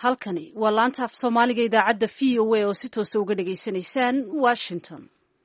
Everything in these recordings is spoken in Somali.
halkani waa laanta af soomaaliga idaacadda v o a oo si toosa uga dhagaysanaysaan washington.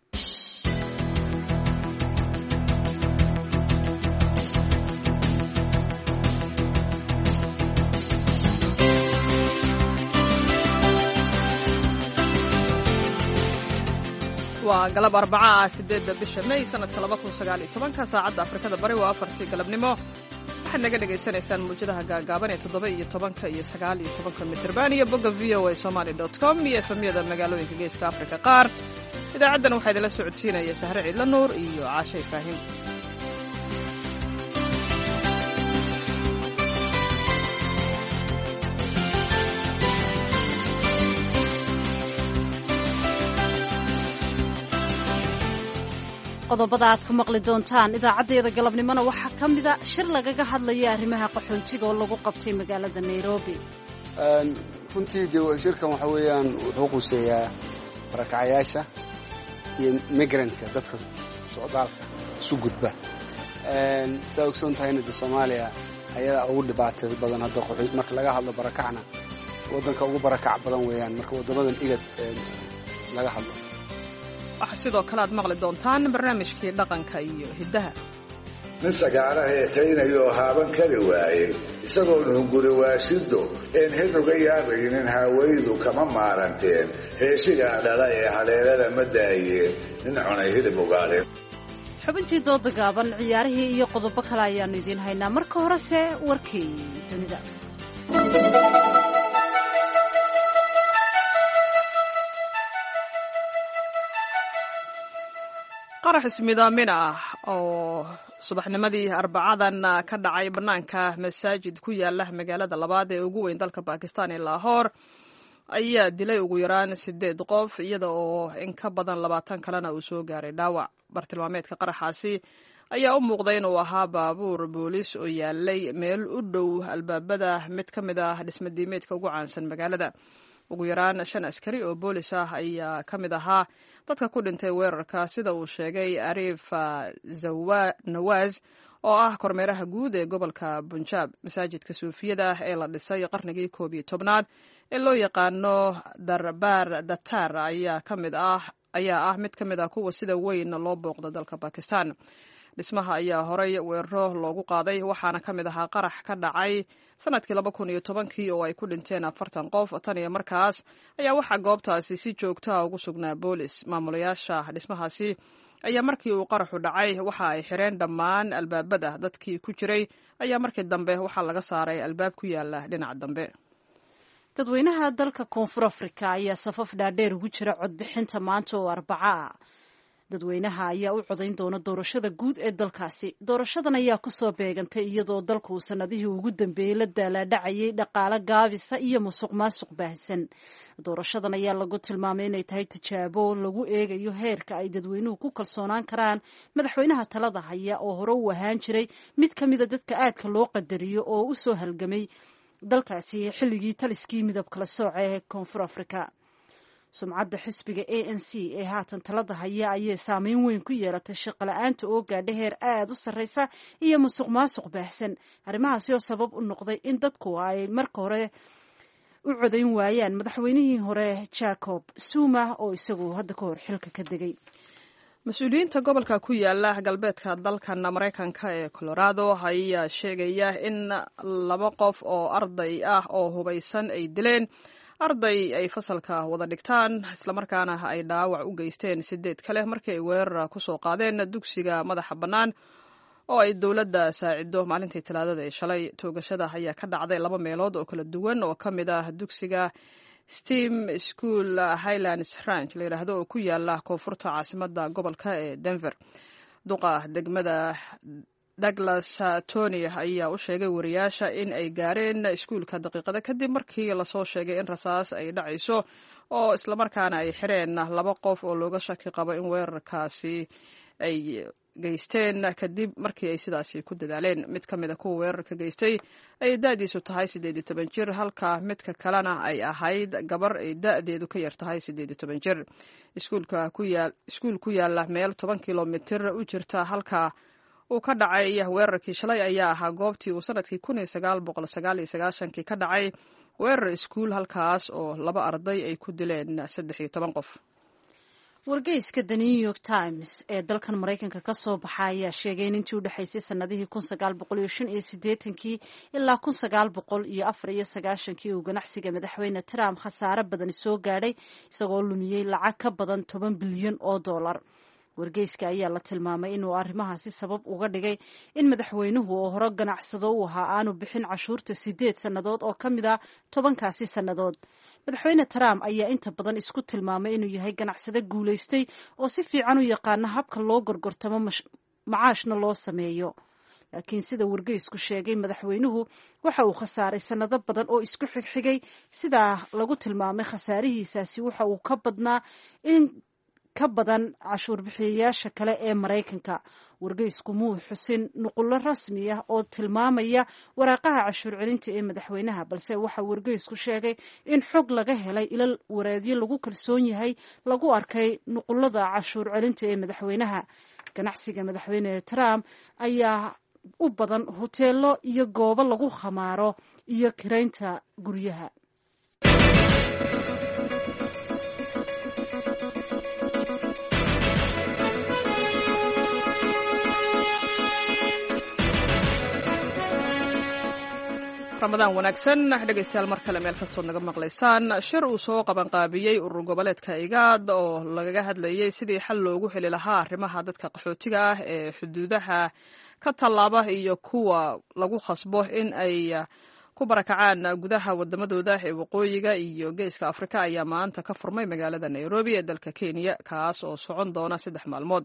waa galab Arbaca 8 bisha May sanadka 2019 saacadda Afrikada Bari waa 4 galabnimo. waxaad naga dhagaysanaysaan muujadaha gaagaaban ee 7 iyo 10 iyo 9 iyo 10 mitirban iyo bogga voasomali.com iyo efemyada magaalooyinka geeska Afrika qaar. idaacaddan waxaa idinla socodsiinaya Sahre Ciidla Nuur iyo Caashay Faahim. qodobada aad ku maqli doontaan idaacadeeda galabnimona waxaa ka mida shir lagaga hadlaya arrimaha qaxoontiga oo lagu qabtay magaalada Nairobi. runtii shirkan waxa weeyaan wuxuu quseeyaa barakacayaasha iyo migrantka dadka socdaalka isu gudba. saa ogsoon tahayna Soomaaliya ayada ugu dhibaatada badan hadda qaxoonti marka laga hadlo barakacna wadanka ugu barakac badan weeyaan marka wadamadan igad laga hadlo. waxaa sidoo kale aad maqli doontaan barnaamijkii dhaqanka iyo hiddaha. nin sagaalaha eetaynayo oo haaban kari waayey isagoo hunguri waashido een hedruga yaabaynin haawaydu kama maaranteen heeshigaa dhala ee haleelada ma daayeen nin cunay hilib ugaadhin. xubintii dooda gaaban ciyaarihii iyo qodobo kale ayaannu idiin haynaa. marka horese warkii dunida. qarax ismidaamin ah oo subaxnimadii Arbacadan ka dhacay bannaanka masaajid ku yaala magaalada labaad ee ugu weyn dalka Pakistan ee Lahore ayaa dilay ugu yaraan 8 qof iyada oo in ka badan 20 kalena uu soo gaaray dhaawac. bartilmaameedka qaraxaasi ayaa u muuqday inuu ahaa baabuur booliis oo yaalay meel u dhow albaabada mid ka mid ah dhismadiimeedka ugu caansan magaalada. ugu yaraan 5 askari oo boolis ah ayaa ka mid ahaa dadka ku dhintay weerarka sida uu sheegay Arif Nawaz oo ah kormeeraha guud ee gobolka Punjab. masaajidka suufiyada ee la dhisay qarnigii 11aad ee loo yaqaano Darbar Datar ayaa ah mid ka mid ah kuwa sida weyn loo booqdo dalka Pakistan. dhismaha ayaa horay weeraro loogu qaaday waxaana ka mid ahaa qarax ka dhacay sanadkii 2010 oo ay ku dhinteen 40 qof. tan iyo markaas ayaa waxaa goobtaasi si joogto ah ugu sugnaa boolis. maamulayaasha dhismahaasi ayaa markii uu qaraxu dhacay waxa ay xireen dhammaan albaabada. dadkii ku jiray ayaa markii dambe waxaa laga saaray albaab ku yaala dhinaca dambe. dadweynaha dalka Koonfur Afrika ayaa safaf dhaadheer ugu jira codbixinta maanta oo Arbaca. dadweynaha ayaa u codayn doona doorashada guud ee dalkaasi. doorashadan ayaa ku soo beegantay iyadoo dalku sanadihii ugu dambeeyey la daalaadhacayay dhaqaale gaabisa iyo musuqmaasuq baahsan. doorashadan ayaa lagu tilmaamay inay tahay tijaabo lagu eegayo heerka ay dadweynuhu ku kalsoonaan karaan madaxweynaha talada haya oo hore u ahaan jiray mid ka mida dadka aadka loo qadariyo oo u soo halgamay dalkaasi xilligii taliskii midab kala sooca ee Koonfur Afrika. sumcadda xisbiga ANC ee haatan talada haya ayay saameyn weyn ku yeelatay shaqo la'aanta oo gaadha heer aad u sarreysa iyo musuqmaasuq baahsan. arrimahaasi oo sabab u noqday in dadku ay marka hore u codayn waayaan madaxweynihii hore Jacob Zuma oo isagu hadda ka hor xilka ka degay. mas-uuliyiinta gobolka ku yaala galbeedka dalkan Mareykanka ee Colorado ayaa sheegaya in 2 qof oo arday ah oo hubaysan ay dileen arday ay fasalka wada dhigtaan islamarkaana ay dhaawac u geysteen 8 kale markii ay weerar ku soo qaadeen dugsiga madaxa bannaan oo ay dowladda saacido maalintii Talaadada ee shalay. toogashada ayaa ka dhacday 2 meelood oo kala duwan oo ka mid ah dugsiga STEM School Highlands Ranch la yiraahdo oo ku yaala koonfurta caasimadda gobolka ee Denver. duqa degmada Douglas Tony ayaa u sheegay wariyaasha in ay gaareen iskuulka daqiiqada kadib markii la soo sheegay in rasaas ay dhacayso oo isla markaana ay xireen 2 qof oo looga shaki qabo in weerarkaasi ay geysteen kadib markii ay sidaasi ku dadaaleen. mid ka mid ah kuwa weerarka geystay ay da'diisu tahay 18 jir halka midka kalena ay ahayd gabar ay da'deedu ka yar tahay 18 jir. iskuul ku yaala meel 10 kilomitir u jirta halka uu ka dhacay weerarkii shalay ayaa ahaa goobtii uu sanadkii 1999 ka dhacay weerar iskuul halkaas oo 2 arday ay ku dileen 13 qof. wargeyska The New York Times ee dalkan Mareykanka ka soo baxa ayaa sheegay in intii u dhaxaysay sanadihii 1985 ilaa 1994 uu ganacsiga madaxweyne Trump khasaare badan soo gaadhay isagoo lumiyay lacag ka badan $10 bilyan oo dollar. wargeyska ayaa la tilmaamay inuu arrimahaasi sabab uga dhigay in madaxweynuhu oo hore ganacsado u ahaa aanu bixin cashuurta 8 sannadood oo ka mid ah 10kaasi sannadood. madaxweyne Trump ayaa inta badan isku tilmaamay inuu yahay ganacsade guulaystay oo si fiican u yaqaana habka loo gorgortamo macaashna loo sameeyo. laakiin sida wargeysku sheegay madaxweynuhu waxa uu khasaaray sannado badan oo isku xigxigay. sidaa lagu tilmaamay khasaarihiisaasi waxa uu ka badnaa in ka badan cashuur bixiyayaasha kale ee Mareykanka. wargeysku muu xusin nuqullo rasmi ah oo tilmaamaya waraaqaha cashuur celinta ee madaxweynaha, balse waxa wargeysku sheegay in xog laga helay ilal wareedyo lagu kalsoon yahay lagu arkay nuqullada cashuur celinta ee madaxweynaha. ganacsiga madaxweyne Trump ayaa u badan hoteelo iyo goobo lagu khamaaro iyo kiraynta guryaha. ramadaan wanaagsan dhegaystayaal mar kale meel kastood naga maqlaysaan. shir uu soo qabanqaabiyey urur goboleedka IGAD oo lagaga hadlayay sidii xal loogu heli lahaa arrimaha dadka qaxootiga ah ee xuduudaha ka tallaaba iyo kuwa lagu khasbo in ay ku barakacaan gudaha wadamadooda ee waqooyiga iyo geeska Afrika ayaa maanta ka furmay magaalada Nairobi ee dalka Kenya, kaas oo socon doona 3 maalmood.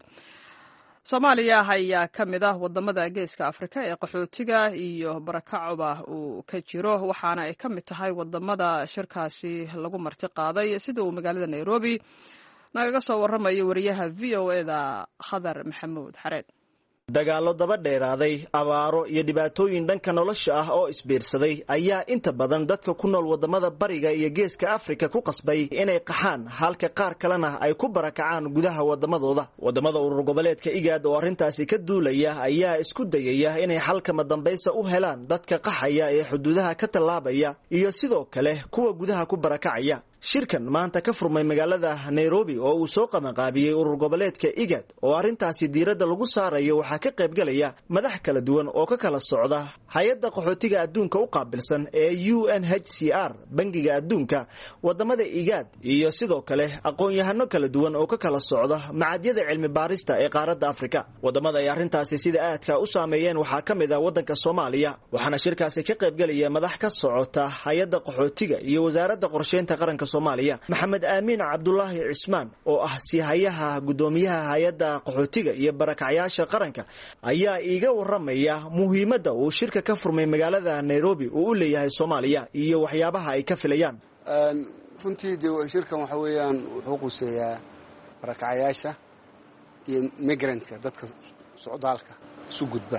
Soomaaliya ayaa ka mid ah wadamada geeska Afrika ee qaxootiga iyo barakacba uu ka jiro, waxaana ay ka mid tahay wadamada shirkaasi lagu marti qaaday sida uu magaalada Nairobi nagaga soo waramayo wariyaha VOA-da Khadar Maxamuud Xareed. dagaallo daba dheeraaday, abaaro iyo dhibaatooyin dhanka nolosha ah oo isbiirsaday ayaa inta badan dadka ku nool wadamada bariga iyo geeska Afrika ku qasbay inay qaxaan, halka qaar kalena ay ku barakacaan gudaha wadamadooda. wadamada urur goboleedka IGAD oo arrintaasi ka duulaya ayaa isku dayaya inay xalkama dambaysa u helaan dadka qaxaya ee xuduudaha ka tallaabaya iyo sidoo kale kuwa gudaha ku barakacaya. shirkan maanta ka furmay magaalada Nairobi oo uu soo qabanqaabiyey urur goboleedka IGAD oo arrintaasi diiradda lagu saarayo waxaa ka qayb galaya madax kala duwan oo ka kala socda hay'adda qaxootiga adduunka u qaabilsan ee UNHCR, bangiga adduunka, wadamada IGAD iyo sidoo kale aqoon-yahano kala duwan oo ka kala socda macadyada cilmi baarista ee qaaradda Afrika. wadamada ay arrintaasi sida aadka u saameeyeen waxaa ka mid ah wadanka Soomaaliya, waxaana shirkaasi ka qayb galaya madax ka socota hay'adda qaxootiga iyo wasaaradda qorsheynta qaranka Soomaaliya. Maxamed Aamin Cabdullaahi Cismaan oo ah sihayaha gudoomiyaha hay'adda qaxootiga iyo barakacyaasha qaranka ayaa iiga waramaya muhiimadda uu shirka ka furmay magaalada Nairobi uu u leeyahay Soomaaliya iyo waxyaabaha ay ka filayaan. runtii shirkan waxa weeyaan wuxuu quseeyaa barakacyaasha iyo migrantka, dadka socdaalka isu gudba.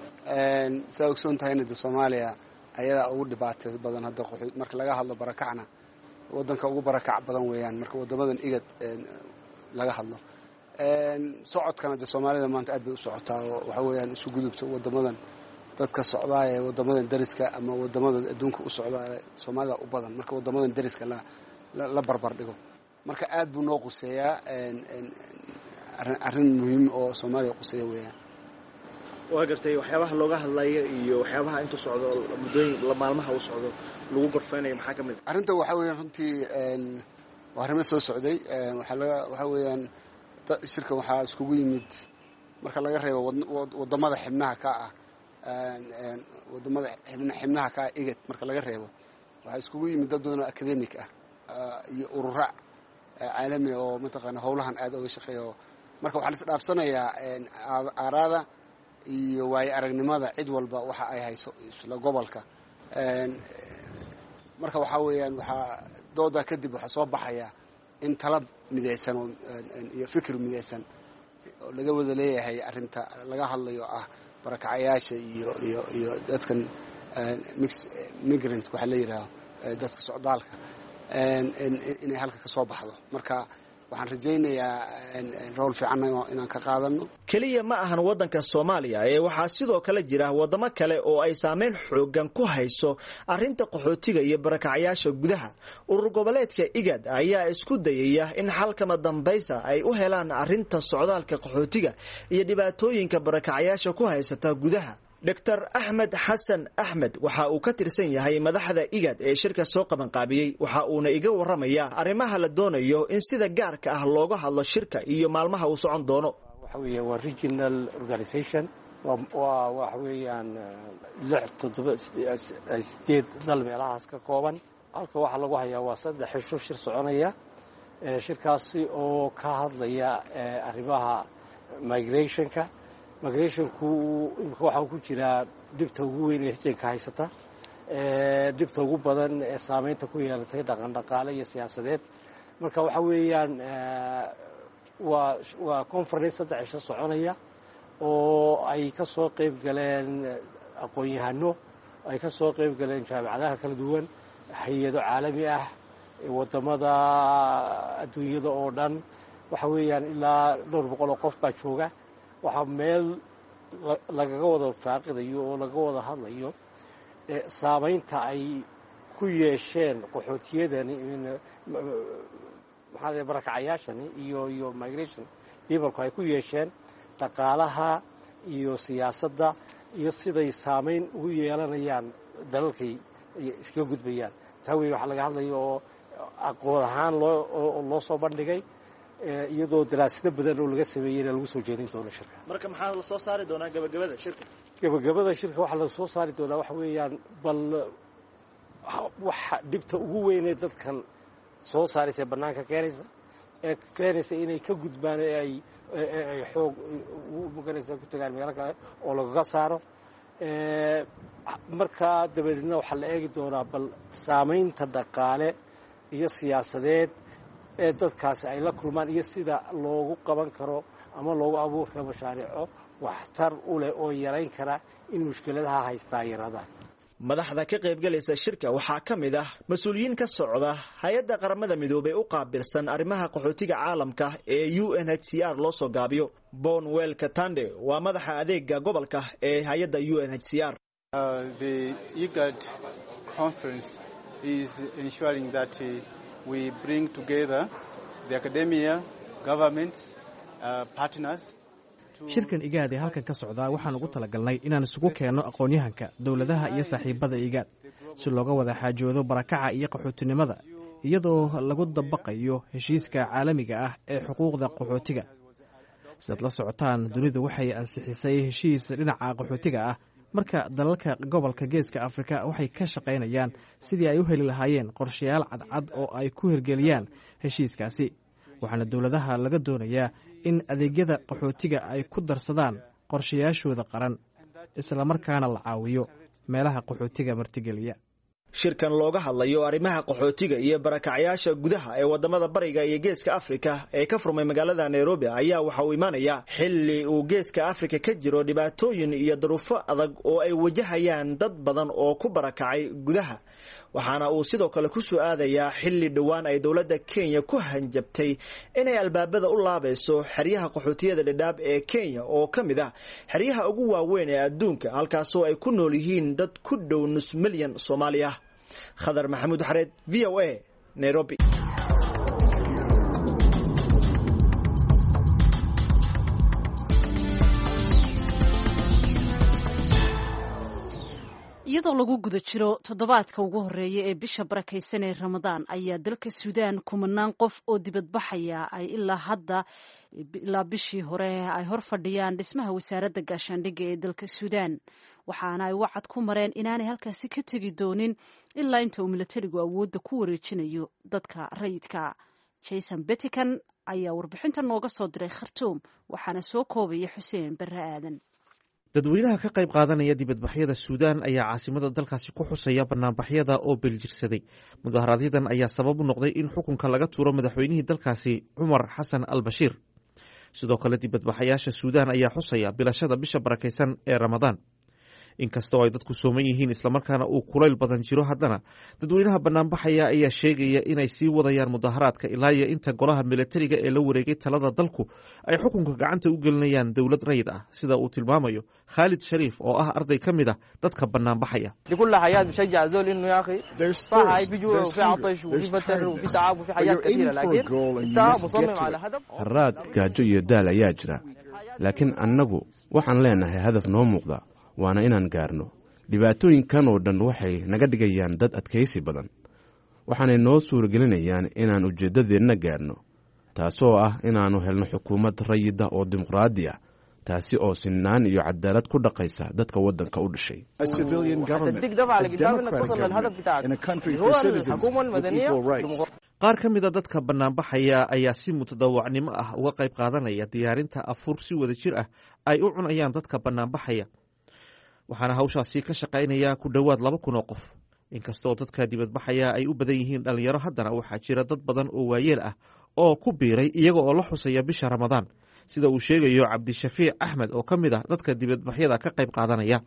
saa ogsoon tahayna Soomaaliya ayadaa ugu dhibaatada badan hadda marka laga hadlo barakacna wadanka ugu barakac badan weeyaan marka wadamadan IGAD laga hadlo. socodkana Soomaalida maanta aad bay u socotaa oo waxa weeyaan isu gudubta wadamadan dadka socdaaya ee wadamadan dariska ama wadamadan adduunka u socdaaya Soomaalida u badan marka wadamadan dariska la barbar dhigo. marka aad buu noo quseeyaa arrin muhiim oo Soomaaliya quseeya weeyaan. waa gartay waxyaabaha looga hadlayo iyo waxyaabaha inta socdo muddooyin maalmaha u socdo lagu gorfeynayo maxaa ka mid ah? arrinta waxa weeyaan runtii waa arrimo soo socday. waxa weeyaan shirka waxaa iskugu yimid marka laga reebo wadamada xibnaha ka ah wadamada xibnaha ka ah IGAD marka laga reebo waxaa iskugu yimid dad badan oo academic ah iyo urura caalami oo mataqaana howlahan aad uga shaqeeyo. marka waxaa la isdhaafsanayaa aaraada iyo waayo aragnimada cid walba waxa ay hayso isla gobolka. marka waxa weeyaan waxaa dooda kadib waxa soo baxaya in talab midaysan iyo fikir midaysan oo laga wada leeyahay arrinta laga hadlayo ah barakacayaasha iyo dadkan migrant waxa la yiraahdo dadka socdaalka inay halka ka soo baxdo. marka waxaan rajaynayaa rool fiican inaan ka qaadano. keliya ma ahan waddanka Soomaaliya ee waxaa sidoo kale jira wadamo kale oo ay saameyn xoogan ku hayso arrinta qaxootiga iyo barakacyaasha gudaha. urur goboleedka IGAD ayaa isku dayaya in xalkama dambaysa ay u helaan arrinta socdaalka qaxootiga iyo dhibaatooyinka barakacyaasha ku haysata gudaha. Dr. Axmed Xasan Axmed waxa uu ka tirsan yahay madaxda IGAD ee shirka soo qaban qaabiyay. waxa uuna iga waramayaa arrimaha la doonayo in sida gaarka ah looga hadlo shirka iyo maalmaha uu socon doono. waxa weeye waa regional organization waa waxa weeyaan 6-7 dal meelahaas ka kooban. halka waxa lagu hayaa waa 3 xisho shir soconaya. shirkaasi oo ka hadlaya arrimaha migrationka. migrationku waxa ku jira dibta ugu weyn ee hijinka haysata, dibta ugu badan ee saameynta ku yeelatay dhaqan dhaqaale iyo siyaasadeed. marka waxa weeyaan waa conference 3 cisho soconaya oo ay ka soo qayb galeen aqoon-yahano, ay ka soo qayb galeen jaamacadaha kala duwan, hay'ado caalami ah, wadamada adduunyada oo dhan. waxa weeyaan ilaa 200 qof baa jooga. waxaa meel lagaga wada faaqidayo oo laga wada hadlayo saameynta ay ku yeesheen qaxootiyadani barakacyaashani iyo migration peopleku ay ku yeesheen dhaqaalaha iyo siyaasadda iyo siday saameyn ugu yeelanayaan dalalkay iskaga gudbayaan. taa wey waxaa laga hadlayo oo aqoon ahaan loo soo bandhigay iyadoo daraasado badan oo laga sameeyayna lagu soo jeedin doono shirka. marka maxaa la soo saari doonaa gabagabada shirka? gabagabada shirka waxaa la soo saari doonaa waxa weeyaan bal waxa dhibta ugu weyn ee dadkan soo saaraysa bannaanka keenaysa inay ka gudbaan ay xoog maganaysa ku tagaan meelo kale oo lagaga saaro. markaa dabadeedna waxaa la eegi doonaa bal saamaynta dhaqaale iyo siyaasadeed ee dadkaasi ay la kulmaan iyo sida loogu qaban karo ama loogu abuuri karo mashaariico waxtar u leh oo yarayn kara in mushkiladaha haystaa yaraadaan. madaxda ka qaybgalaysa shirka waxaa ka mid ah mas-uuliyiin ka socda hay-adda qaramada midoobay u qaabilsan arrimaha qaxootiga caalamka ee UNHCR loo soo gaabiyo. Bonwell Katande waa madaxa adeega gobolka ee hay-adda UNHCR. The IGAD conference is ensuring that we bring together the academia, governments, partners. shirkan IGAD ee halkan ka socdaa waxaan ugu talagalnay inaan isugu keenno aqoon-yahanka, dowladaha iyo saaxiibada IGAD si looga wada xaajoodo barakaca iyo qaxootinimada iyadoo lagu dabaqayo heshiiska caalamiga ah ee xuquuqda qaxootiga. sidaad la socotaan, dunidu waxay ansixisay heshiis dhinaca qaxootiga ah. marka dalalka gobolka Geeska Afrika waxay ka shaqaynayaan sidii ay u heli lahaayeen qorshayaal cadcad oo ay ku hirgeliyaan heshiiskaasi. waxaana dowladaha laga doonayaa in adeegyada qaxootiga ay ku darsadaan qorshayaashooda qaran, isla markaana la caawiyo meelaha qaxootiga martigeliya. shirkan looga hadlayo arrimaha qaxootiga iyo barakacyaasha gudaha ee wadamada bariga iyo Geeska Afrika ee ka furmay magaalada Nairobi ayaa waxa uu imaanayaa xilli uu Geeska Afrika ka jiro dhibaatooyin iyo duruufo adag oo ay wajahayaan dad badan oo ku barakacay gudaha. waxaana uu sidoo kale ku soo aadayaa xilli dhowaan ay dowladda Kenya ku hanjabtay inay albaabada u laabayso xeryaha qaxootiyada Dadaab ee Kenya oo ka mid ah xeryaha ugu waaweyn ee adduunka, halkaasoo ay ku nool yihiin dad ku dhow 500,000 Soomaali ah. Khadar Maxamuud Xareed, VOA, Nairobi. iyadoo lagu guda jiro toddobaadka ugu horeeya ee bisha barakaysan ee Ramadaan ayaa dalka Suudaan kumanaan qof oo dibadbaxaya ay ilaa bishii hore ay hor fadhiyaan dhismaha wasaaradda gaashaandhigga ee dalka Suudaan, waxaana ay wacad ku mareen inaanay halkaasi ka tegi doonin ilaa inta uu milatarigu awoodda ku wareejinayo dadka rayidka. Jason Betikan ayaa warbixinta nooga soo diray Khartoum, waxaana soo koobaya Xuseen Barre Aadan. dadweynaha ka qayb qaadanaya dibadbaxyada Suudaan ayaa caasimada dalkaasi ku xusaya banaanbaxyada oo beljirsaday. mudaharaadyaddan ayaa sabab u noqday in xukunka laga tuuro madaxweynihii dalkaasi Cumar Xasan al-Bashiir. sidoo kale dibadbaxayaasha Suudaan ayaa xusaya bilashada bisha barakaysan ee Ramadaan. inkastoo ay dadku sooman yihiin islamarkaana uu kulayl badan jiro haddana dadweynaha banaanbaxaya ayaa sheegaya inay sii wadayaan mudaharaadka ilaa iyo inta golaha milatariga ee la wareegay talada dalku ay xukunka gacanta u gelinayaan dowlad rayid ah, sida uu tilmaamayo Khaalid Shariif oo ah arday ka mid ah dadka banaanbaxaya. haraad, gaajo iyo daal ayaa jira, laakiin annagu waxaan leenahay hadaf noo muuqda, waana inaan gaarno. dhibaatooyinkan oo dhan waxay naga dhigayaan dad adkaysi badan, waxaanay noo suuragelinayaan inaan ujeeddadeenna gaarno, taasoo ah inaannu helno xukuumad rayida oo dimuqraadi ah, taasi oo sinaan iyo cadaalad ku dhaqaysa dadka waddanka u dhashay. qaar ka mida dadka banaanbaxaya ayaa si mutadawacnimo ah uga qayb qaadanaya diyaarinta afur si wada jir ah ay u cunayaan dadka banaanbaxaya, waxaana hawshaasi ka shaqaynaya ku dhowaad 2,000 oo qof. inkastoo dadka dibadbaxaya ay u badan yihiin dhalinyaro, haddana waxaa jira dad badan oo waayeel ah oo ku biiray iyaga oo la xusaya bisha Ramadaan, sida uu sheegayo Cabdishafiic Axmed oo ka mid ah dadka dibadbaxyada ka qayb qaadanaya.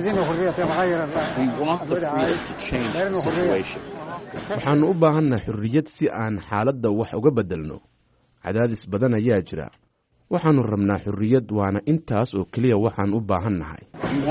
waxaannu u baahannahay xurriyad si aan xaaladda wax uga beddelno. cadaadis badan ayaa jira, waxaannu rabnaa xurriyad, waana intaas oo keliya waxaan u baahannahay.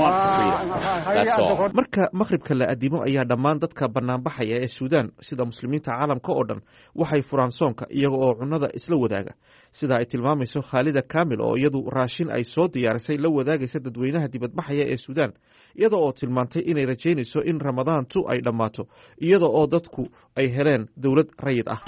marka maqhribka la addimo ayaa dhammaan dadka banaanbaxaya ee Suudaan, sida muslimiinta caalamka oo dhan, waxay furaan soonka iyaga oo cunnada isla wadaaga, sida ay tilmaamayso Khaalida Kaamil oo iyadu raashin ay soo diyaarisay la wadaagaysa dadweynaha dibadbaxaya ee Suudaan, iyada oo tilmaantay inay rajaynayso in Ramadaantu ay dhammaato iyada oo dadku ay heleen dowlad rayid ah.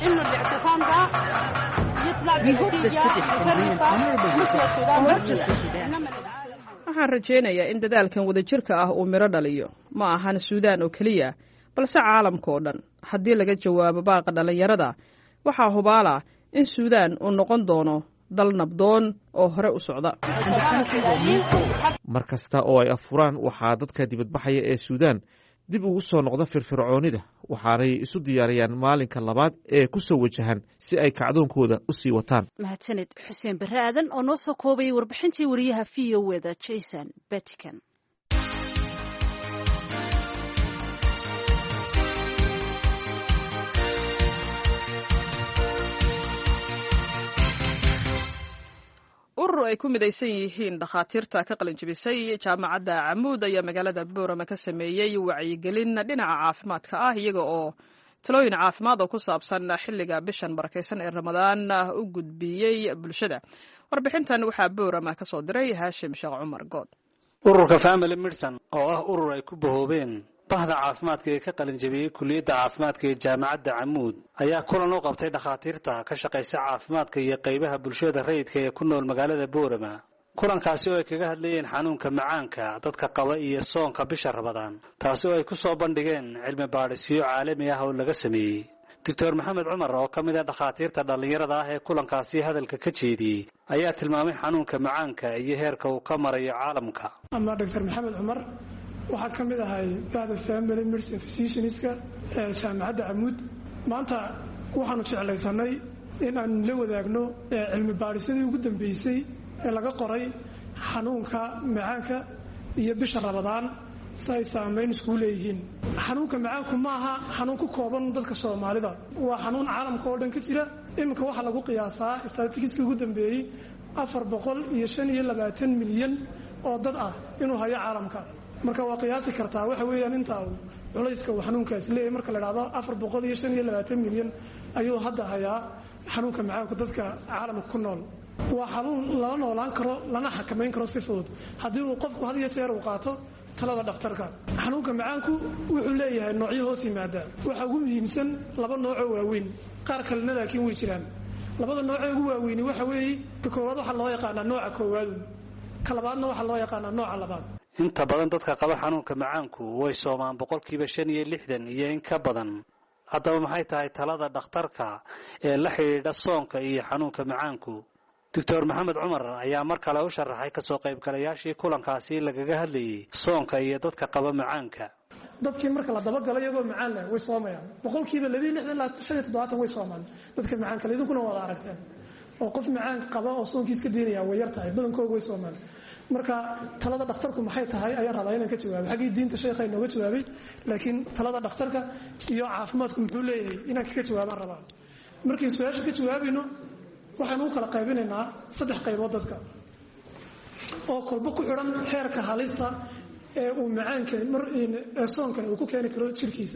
waxaan rajaynayaa in dadaalkan wadajirka ah uu midho dhaliyo, ma ahan Suudaan oo keliya, balse caalamka oo dhan. haddii laga jawaabo baaqa dhallinyarada, waxaa hubaala in Suudaan uu noqon doono dal nabdoon oo hore u socda. mar kasta oo ay afuraan, waxaa dadka dibadbaxaya ee Suudaan dib ugu soo noqda firfircoonida, waxaanay isu diyaariyaan maalinka labaad ee ku soo wajahan si ay kacdoonkooda u sii wataan. mahadsanid xuseen barre aadan oo noo soo koobayay warbixintii wariyaha VOA-da Jason Batican. urur ay ku midaysan yihiin dhakhaatiirta ka qalinjibisay jaamacadda Camuud ayaa magaalada Boorama ka sameeyey wacyigelin dhinaca caafimaadka ah, iyaga oo talooyin caafimaad oo ku saabsan xilliga bishan barakaysan ee Ramadaan u gudbiyey bulshada. warbixintan waxaa Boorama ka soo diray Haashim Sheekh Cumar Good. ururka Family Medicine oo ah urur ay ku bahoobeen bahda caafimaadka ee ka qalinjibiyey kulliyadda caafimaadka ee jaamacadda Camuud ayaa kulan u qabtay dhakhaatiirta ka shaqaysa caafimaadka iyo qaybaha bulshada rayidka ee ku nool magaalada Boorama. kulankaasi oo ay kaga hadlayeen xanuunka macaanka dadka qaba iyo soonka bisha Ramadaan, taasi oo ay ku soo bandhigeen cilmi baadhisyo caalami ah oo laga sameeyey. Dr. Maxamed Cumar oo ka mid ah dhakhaatiirta dhalinyarada ah ee kulankaasi hadalka ka jeediyey ayaa tilmaamay xanuunka macaanka iyo heerka uu ka marayo caalamka. ama Dr. Maxamed Cumar waxaa ka mid ahay bahda Family Medicine Physicianska ee jaamacadda Camuud. maanta waxaanu jeclaysanay in aan la wadaagno cilmi baadhisyadii ugu dambeysay ee laga qoray xanuunka macaanka iyo bisha Ramadaan say saameyn isku leeyihiin. xanuunka macaanku maaha xanuun ku kooban dadka Soomaalida, waa xanuun caalamka oo dhan ka jira. iminka waxaa lagu qiyaasaa statistics-kii ugu dambeeyey 425 milyan oo dad ah inuu hayo caalamka. marka waa qiyaasi kartaa waxa weeyaan intaa culayska uu xanuunkaas leeyahay. marka la yiraahdo 425 milyan ayuu hadda hayaa xanuunka macaanku dadka caalamka ku nool. waa xanuun lala noolaan karo lana xakameyn karo si fudud haddii uu qofku had iyo jeer uu qaato talada dhakhtarka. xanuunka macaanku wuxuu leeyahay noocyo hoos yimaada. waxa ugu muhiimsan 2 nooc oo waaweyn, qaar kalena laakiin way jiraan. 2 nooc ee ugu waaweyn waxa weeye ka koowaad waxa loo yaqaanaa nooca koowaad, ka labaadna waxa loo yaqaanaa nooca labaad. inta badan dadka qaba xanuunka macaanku way soomaan 65% iyo in ka badan. haddaba maxay tahay talada dhakhtarka ee la xidhiidha soonka iyo xanuunka macaanku? Dr. Maxamed Cumar ayaa mar kale u sharaxay ka soo qaybgalayaashii kulankaasi lagaga hadlayay soonka iyo dadka qaba macaanka. dadkii marka la dabagalay iyagoo macaan leh way soomayaan 62% way soomaan dadka macaanka leh. idinkuna wada aragteen oo qof macaan qaba oo soonkiisa ka diinaya way yartahay, badankoodu way soomaan. marka talada dhakhtarku maxay tahay ayaan rabaa inaan ka jawaabo xaggii diinta sheekha inooga jawaabay laakiin talada dhakhtarka iyo caafimaadku muxuu leeyahay inaan ka jawaabaan rabaa markiin su-aasha ka jawaabayno waxaan u kala qaybinaynaa 3 qaybood dadka oo kolba ku xiran heerka halista ee uu macaanka soonkan uu ku keeni karo jirkiisa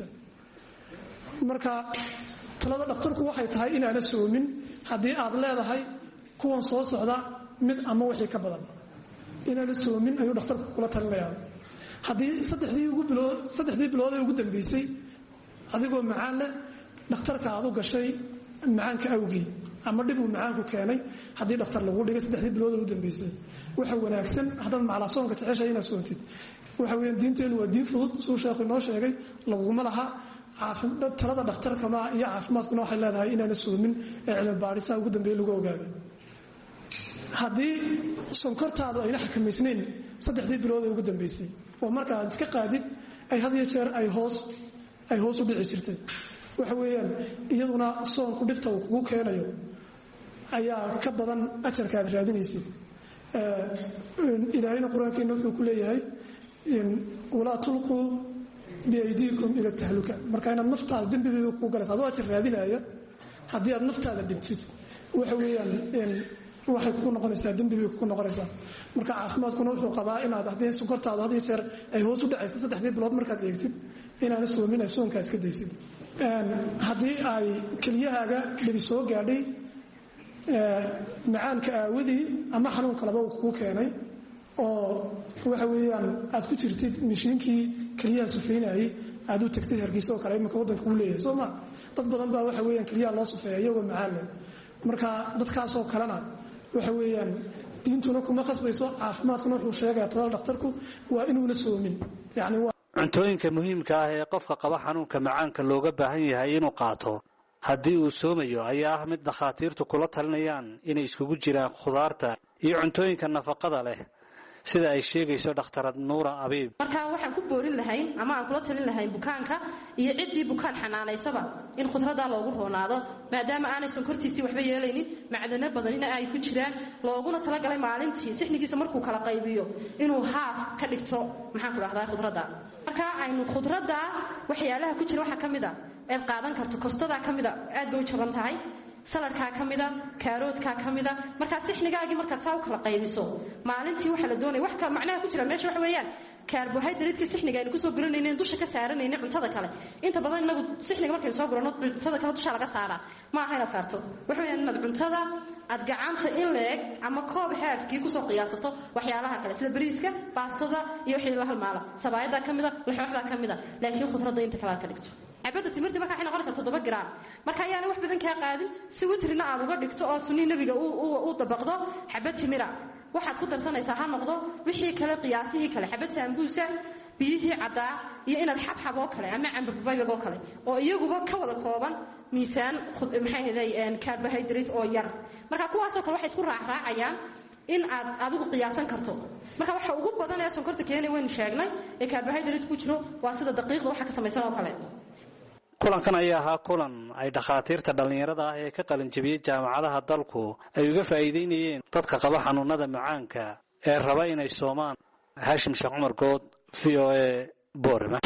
marka talada dhakhtarku waxay tahay inaana soomin haddii aad leedahay kuwan soo socda mid ama wixii ka badan inaana soomin ayuu dhakhtarku kula talinayaa haddii saddexdii bilood ee ugu dambeysay adigoo macaan leh dhakhtarka aad u gashay macaanka awgii ama dhib uu macaanku keenay haddii dhakhtar lagu dhigay 3 bilood ee ugu dambeysay waxa wanaagsan haddaad macla soonka jeceshay inaad soontid waxa weeyaan diinteenu waa diin fudud suu sheekhu inoo sheegay laguma laha talada dhakhtarka iyo caafimaadkuna waxay leedahay inaana soomin ee cilmi baadhisaa ugu dambeeya lagu ogaaday haddii sonkortaadu ayna xakamaysnayn 3 bilood ee ugu dambeysay oo marka aad iska qaadid ay had iyo jeer ay hoos u dhici jirtay waxa weeyaan iyaduna soonku dhibta uu kugu keenayo ayaa ka badan ajarka aad raadinaysid ilaahayna qur-aankeena wuxuu ku leeyahay walaa tulquu biaydiikum ila tahluka marka inaad naftaada dembigeeda kugu galaysa adoo ajar raadinaya haddii aad naftaada dhintid waxa weeyaan waxay kugu noqonaysaa dembibay kugu noqonaysaa marka caafimaadkuna wuxuu qabaa inaad haddii sonkortaadu had iyo jeer ay hoos u dhacayso 3 bilood markaad eegtid inaana soomin ay soonkaa iska daysid haddii ay keliyahaaga dhibi soo gaadhay macaanka aawadii ama xanuun kaleba uu kugu keenay oo waxa weeyaan aad ku jirtid mishiinkii keliyaha sufeynayay aad u tagtid hargeysa oo kale iminka waddanka uu leeyahay soo ma dad badan baa waxa weeyaan keliyaha loo sufeeya iyagoo macaan leh marka dadkaasoo kalena waxa weeyaan diintuna kuma khasbayso caafimaadkuna wuxuu sheegayaa talada dhakhtarku waa inuuna soomin yacni cuntooyinka muhiimka ah ee qofka qaba xanuunka macaanka looga baahan yahay inuu qaato haddii uu soomayo ayaa ah mid dhakhaatiirtu kula talinayaan inay iskugu jiraan khudaarta iyo cuntooyinka nafaqada leh sida ay sheegayso dhakhtarad Nuura Abiib marka waxaan ku boorin lahayn ama aan kula talin lahayn bukaanka iyo ciddii bukaan xanaanaysaba in khudrada loogu roonaado maadaama aanay sonkortiisii waxba yeelaynin macdano badanina ay ku jiraan looguna talagalay maalintii sixnigiisa markuu kala qaybiyo inuu haaf ka dhigto maxaan ku dhahdaa khudrada marka aynu khudrada waxyaalaha ku jira waxa kamid ah ee qaadan karto kostada kamid ah aad bay u jaban tahay saladka kamida kaaroodka kamida marka sixnigaagi marka saa u kala qaybiso maalintii waxa la doonay wax ka macnaha ku jira meesha wax weeyaan carbohydrate-ka sixniga aynu ku soo guranayno dusha ka saaranayno cuntada kale inta badan inagu sixniga markay soo gurano cuntada kale dusha laga saara ma aha inaad saarto wax weeyaan inaad cuntada aad gacanta in leeg ama koob haafkii ku soo qiyaasato waxyaalaha kale sida bariiska baastada iyo wixii la halmaala sabaayada kamida laxooxda kamida laakiin khudradda inta kale ka dhigto عبادة تمرتي marka waxay noqonaysaa 7 gram marka ayaana wax badan ka qaadin si witrina aad uga dhigto oo sunnii nabiga uu dabaqdo xabad timira waxaad ku darsanaysaa ha noqdo wixii kale qiyaasihii kale xabad sambuusa biyihii cadaa iyo inaad xabxab oo kale ama cambabayga oo kale oo iyaguba ka wada kooban miisaan maxay heday carbohydrate oo yar marka kuwaas oo kale waxay isku raacayaan in aad adigu qiyaasan karto marka waxa ugu badan ee sonkorta keenay weyn sheegnay ee carbohydrate ku jiro waa sida daqiiqda waxa ka samaysan oo kale kulankan ayaa ahaa kulan ay dhakhaatiirta dhallinyarada ah ee ka qalin jabiyey jaamacadaha dalku ay uga faa'iideynayeen dadka qaba xanuunada macaanka ee raba inay soomaan Haashim Sheekh Cumar Good VOA Boorama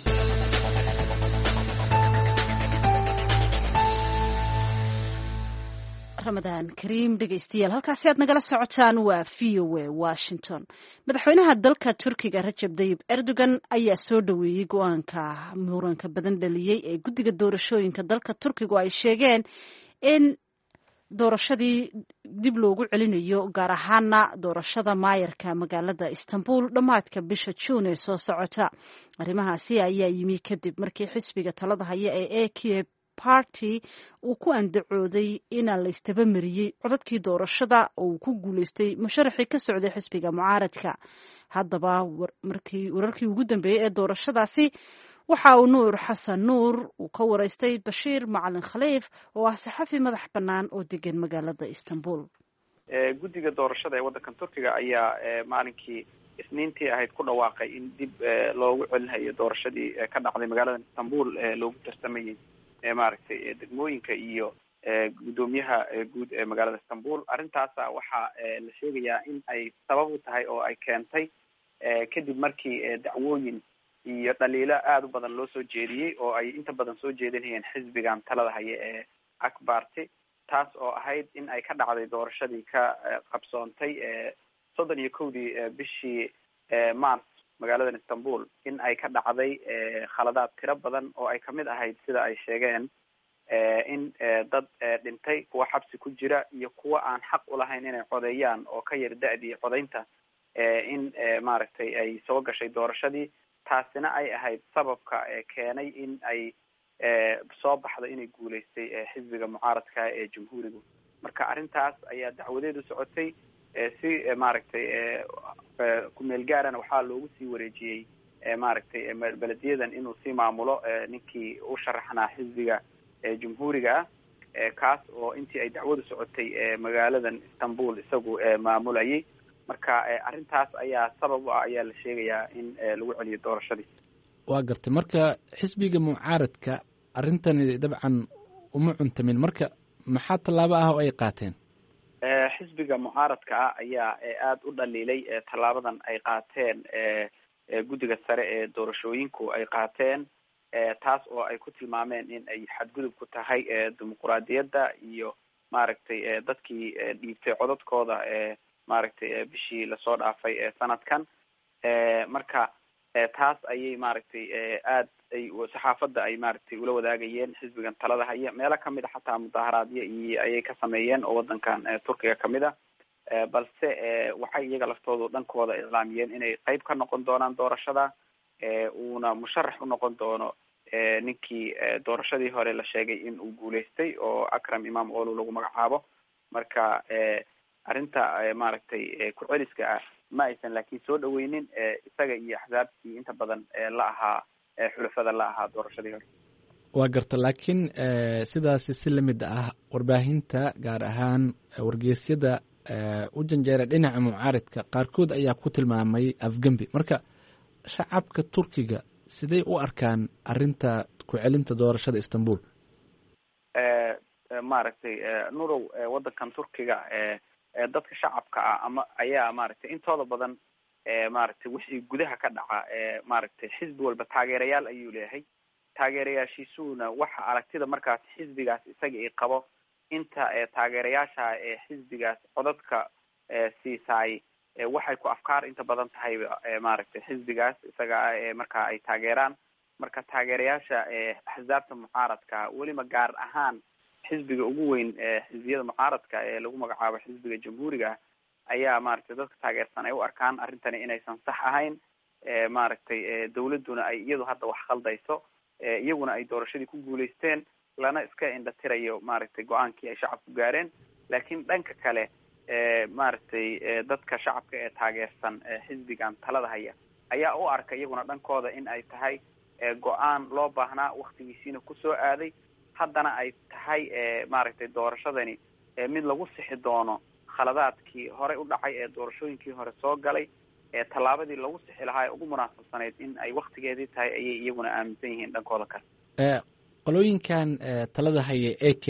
ramadaan kariim dhegaystayaal halkaasi aad nagala socotaan waa VOA Washington madaxweynaha dalka Turkiga Recep Tayyip Erdogan ayaa soo dhaweeyay go'aanka muranka badan dhaliyay ee guddiga doorashooyinka dalka Turkiga ay sheegeen in doorashadii dib loogu celinayo gaar ahaana doorashada maayarka magaalada Istanbul dhamaadka bisha June ee soo socota arrimahaasi ayaa yimi kadib markii xisbiga talada haya ee AK party uu ku andacooday inaan la istaba mariyey codadkii doorashada oo uu ku guuleystay musharaxii ka socday xisbiga mucaaradka haddaba wararkii ugu dambeeyey ee doorashadaasi waxa uu Nuur Xasan Nuur uu ka waraystay Bashiir Macalin Khaliif oo ah saxafi madax bannaan oo degan magaalada Istanbul guddiga doorashada ee waddankan Turkiga ayaa maalinkii isniintii ahayd ku dhawaaqay in dib loogu celinayo doorashadii ka dhacday magaalada Istanbul loogu tartamayay maaragtay degmooyinka iyo guddoomiyaha guud ee magaalada istanbul. arrintaasa waxaa la sheegayaa in ay sabab u tahay oo ay keentay kadib markii dacwooyin iyo dhaliilo aada u badan loo soo jeediyey oo ay inta badan soo jeedinayeen xisbigan talada haya ee AK Party, taas oo ahayd in ay ka dhacday doorashadii ka qabsoontay 31 bishii March magaaladan Istanbul, in ay ka dhacday khaladaad tiro badan oo ay kamid ahayd sida ay sheegeen in dad dhintay, kuwa xabsi ku jira iyo kuwa aan xaq u lahayn inay codeeyaan oo ka yar da-dii codeynta, in maaragtay ay soo gashay doorashadii. taasina ay ahayd sababka keenay in ay soo baxdo inay guuleystay xisbiga mucaaradka ee jamhuuriga. marka arrintaas ayaa dacwadeedu socotay si maaragtay kumeel gaarana waxaa loogu sii wareejiyey maaragtay belediyadan inuu sii maamulo ninkii u sharaxnaa xisbiga jamhuuriga ah, kaas oo intii ay dacwadu socotay magaaladan Istanbul isagu maamulayay. marka arrintaas ayaa sabab u ah ayaa la sheegayaa in lagu celiyo doorashadii. waa gartay. marka xisbiga mucaaradka arrintani dabcan uma cuntamin, marka maxaa tallaabo ah oo ay qaateen? xisbiga mucaaradka ah ayaa aada u dhaliilay tallaabadan ay qaateen guddiga sare ee doorashooyinku ay qaateen, taas oo ay ku tilmaameen in ay xadgudub ku tahay dimuquraadiyadda iyo maaragtay dadkii dhiibtay codadkooda maaragtay bishii lasoo dhaafay sanadkan. marka taas ayay maaragtay aad ay saxaafadda ay maaragtay ula wadaagayeen xisbigan talada haya. meelo kamid a xataa mudaharaadyo iyo ayay ka sameeyeen oo wadankan Turkiga kamid a, balse waxay iyaga laftoodu dhankooda iclaamiyeen inay qayb ka noqon doonaan doorashada, uuna musharax u noqon doono ninkii doorashadii hore la sheegay in uu guuleystay oo Akram Imam Olu lagu magacaabo. marka arrinta maaragtay ku-celiska ah ma aysan laakiin soo dhaweynin isaga iyo axsaabtii inta badan la ahaa xulafada la ahaa doorashadii hore. waa garta. laakiin sidaasi si lamid ah warbaahinta gaar ahaan wargeysyada u janjeera dhinaca mucaaridka qaarkood ayaa ku tilmaamay afgembi. marka shacabka Turkiga siday u arkaan arrinta ku-celinta doorashada Istanbul? maaragtay nurow wadankan Turkiga dadka shacabka ah ama ayaa maaragtay intooda badan maaragtay wixii gudaha ka dhaca maaragtay xisbi walba taageerayaal ayuu leeyahay. taageerayaashiisuna waxa aragtida markaas xisbigaas isaga ay qabo inta taageerayaasha xisbigaas codadka siisaay waxay ku afkaar inta badan tahay maaragtay xisbigaas isaga marka ay taageeraan. marka taageerayaasha axsaabta mucaaradka weliba gaar ahaan xisbiga ugu weyn xisbiyada mucaaradka ee lagu magacaabo xisbiga jamhuuriga ayaa maaragtay dadka taageersan ay u arkaan arrintani inaysan sax ahayn, maaragtay dawladuna ay iyadu hadda wax khaldayso, iyaguna ay doorashadii ku guuleysteen lana iska indhatirayo maaragtay go-aankii ay shacabku gaareen. laakiin dhanka kale maaragtay dadka shacabka ee taageersan xisbigan talada haya ayaa u arka iyaguna dhankooda in ay tahay go-aan loo baahnaa, waktigiisiina kusoo aaday, haddana ay tahay maaragtay doorashadani mid lagu sixi doono khaladaadkii horey u dhacay ee doorashooyinkii hore soo galay. tallaabadii lagu sixi lahaa ee ugu munaasabsanayd in ay waktigeedii tahay ayay iyaguna aaminsan yihiin dhankooda kale. qolooyinkan talada haya AK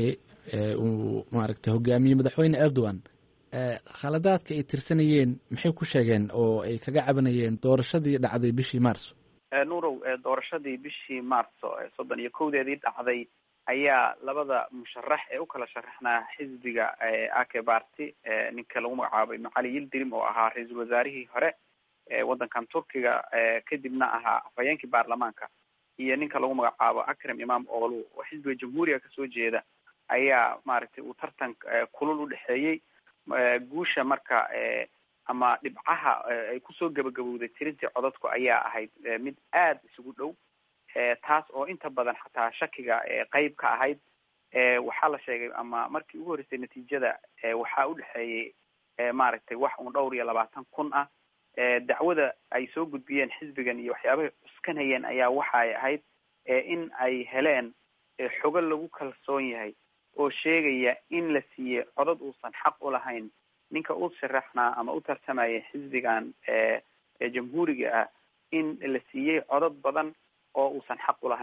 uu maaragtay hogaamiyey madaxweyne Erdogan, khaladaadka ay tirsanayeen maxay ku sheegeen oo ay kaga cabanayeen doorashadii dhacday bishii Maarso? nurow doorashadii bishii Maarso 31 dhacday ayaa labada musharax ee u kala sharaxnaa xisbiga AK Party, ninka lagu magacaabay Macali Yildirim oo ahaa ra-iisul wasaarihii hore wadankan Turkiga kadibna ahaa afhayeenkii baarlamaanka, iyo ninka lagu magacaabo Akram Imam Olu oo xisbiga jamhuuriga kasoo jeeda, ayaa maaragtay uu tartan kulul u dhexeeyey. guusha marka ama dhibcaha ay kusoo gabagabowday tirintii codadku ayaa ahayd mid aada isugu dhow, taas oo inta badan xataa shakiga qayb ka ahayd. waxaa la sheegay ama markii ugu horreysay natiijada waxaa u dhexeeyey maaragtay wax uun 22,000 ah. dacwada ay soo gudbiyeen xisbigan iyo waxyaabahay cuskanayeen ayaa waxay ahayd in ay heleen xogo lagu kalsoon yahay oo sheegaya in la siiyey codad uusan xaq u lahayn ninka u sharaxnaa ama u tartamaya xisbigan jamhuuriga ah, in la siiyey codad badan oo uusan xaq u lahayn.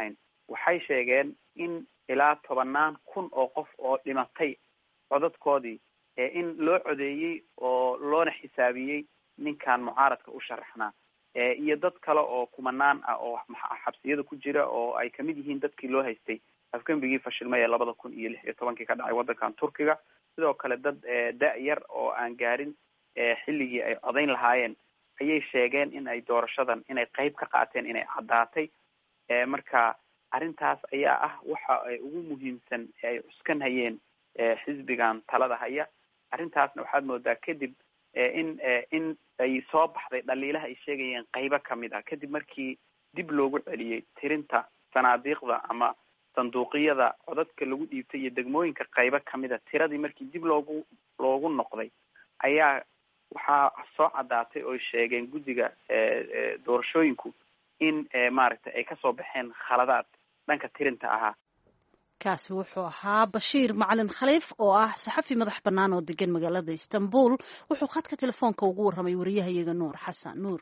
waxay sheegeen in ilaa 10,000 oo qof oo dhimatay codadkoodii in loo codeeyey oo loona xisaabiyey ninkan mucaaradka u sharaxnaa iyo dad kale oo kumanaan ah oo xabsiyada ku jira oo ay kamid yihiin dadkii loo haystay afgembigii fashilmay ee 2016 ka dhacay wadankan Turkiga. sidoo kale dad da-yar oo aan gaarin xilligii ay codayn lahaayeen ayay sheegeen in ay doorashadan inay qayb ka qaateen inay caddaatay. Marka arrintaas ayaa ah waxa ay ugu muhiimsan ay cuskan hayeen xisbigan talada haya. arrintaasna waxaad moodaa kadib in ay soo baxday dhaliilaha ay sheegayeen qaybo kamid ah kadib markii dib loogu celiyey tirinta sanaadiiqda ama sanduuqyada codadka lagu dhiibtay iyo degmooyinka qaybo kamid a tiradii markii dib loogu noqday ayaa waxaa soo caddaatay oo sheegeen guddiga doorashooyinku in maaragtay ay kasoo baxeen khaladaad dhanka tirinta ahaa. kaasi wuxuu ahaa Bashiir Macalin Khaliif oo ah saxafi madax bannaan oo degan magaalada Istanbul. wuxuu khadka telefoonka ugu warramay wariyahayaga Nuur Xasan Nuur.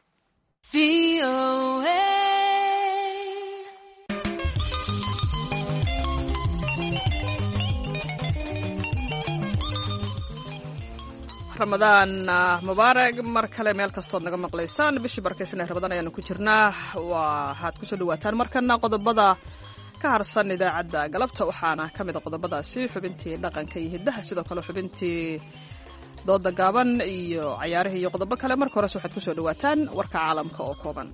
ramadaan mubaarak mar kale meel kastood naga maqlaysaan. bishii barkaysan ee Ramadaan ayaanu ku jirnaa. waxaad kusoo dhawaataan markana qodobada ka harsan idaacadda galabta. waxaana ka mid a qodobadaasi xubintii dhaqanka iyo hiddaha, sidoo kale xubintii dooda gaaban iyo cayaarihii iyo qodobo kale. marka hores waxaad kusoo dhawaataan warka caalamka oo kooban.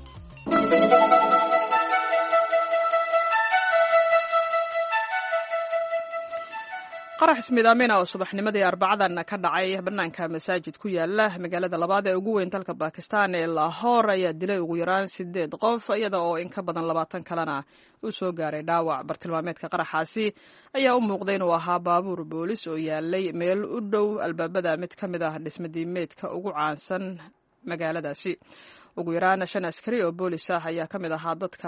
qarax ismiidaamina oo subaxnimadii Arbacadan ka dhacay banaanka masaajid ku yaala magaalada labaad ee ugu weyn dalka Pakistan ee Lahore ayaa dilay ugu yaraan 8 qof, iyada oo in ka badan 20 kalena uu soo gaaray dhaawac. bartilmaameedka qaraxaasi ayaa u muuqday inuu ahaa baabuur boolis oo yaalay meel u dhow albaabada mid ka mid ah dhismadiimeedka ugu caansan magaaladaasi. ugu yaraan 5 askari oo boolis ah ayaa ka mid ahaa dadka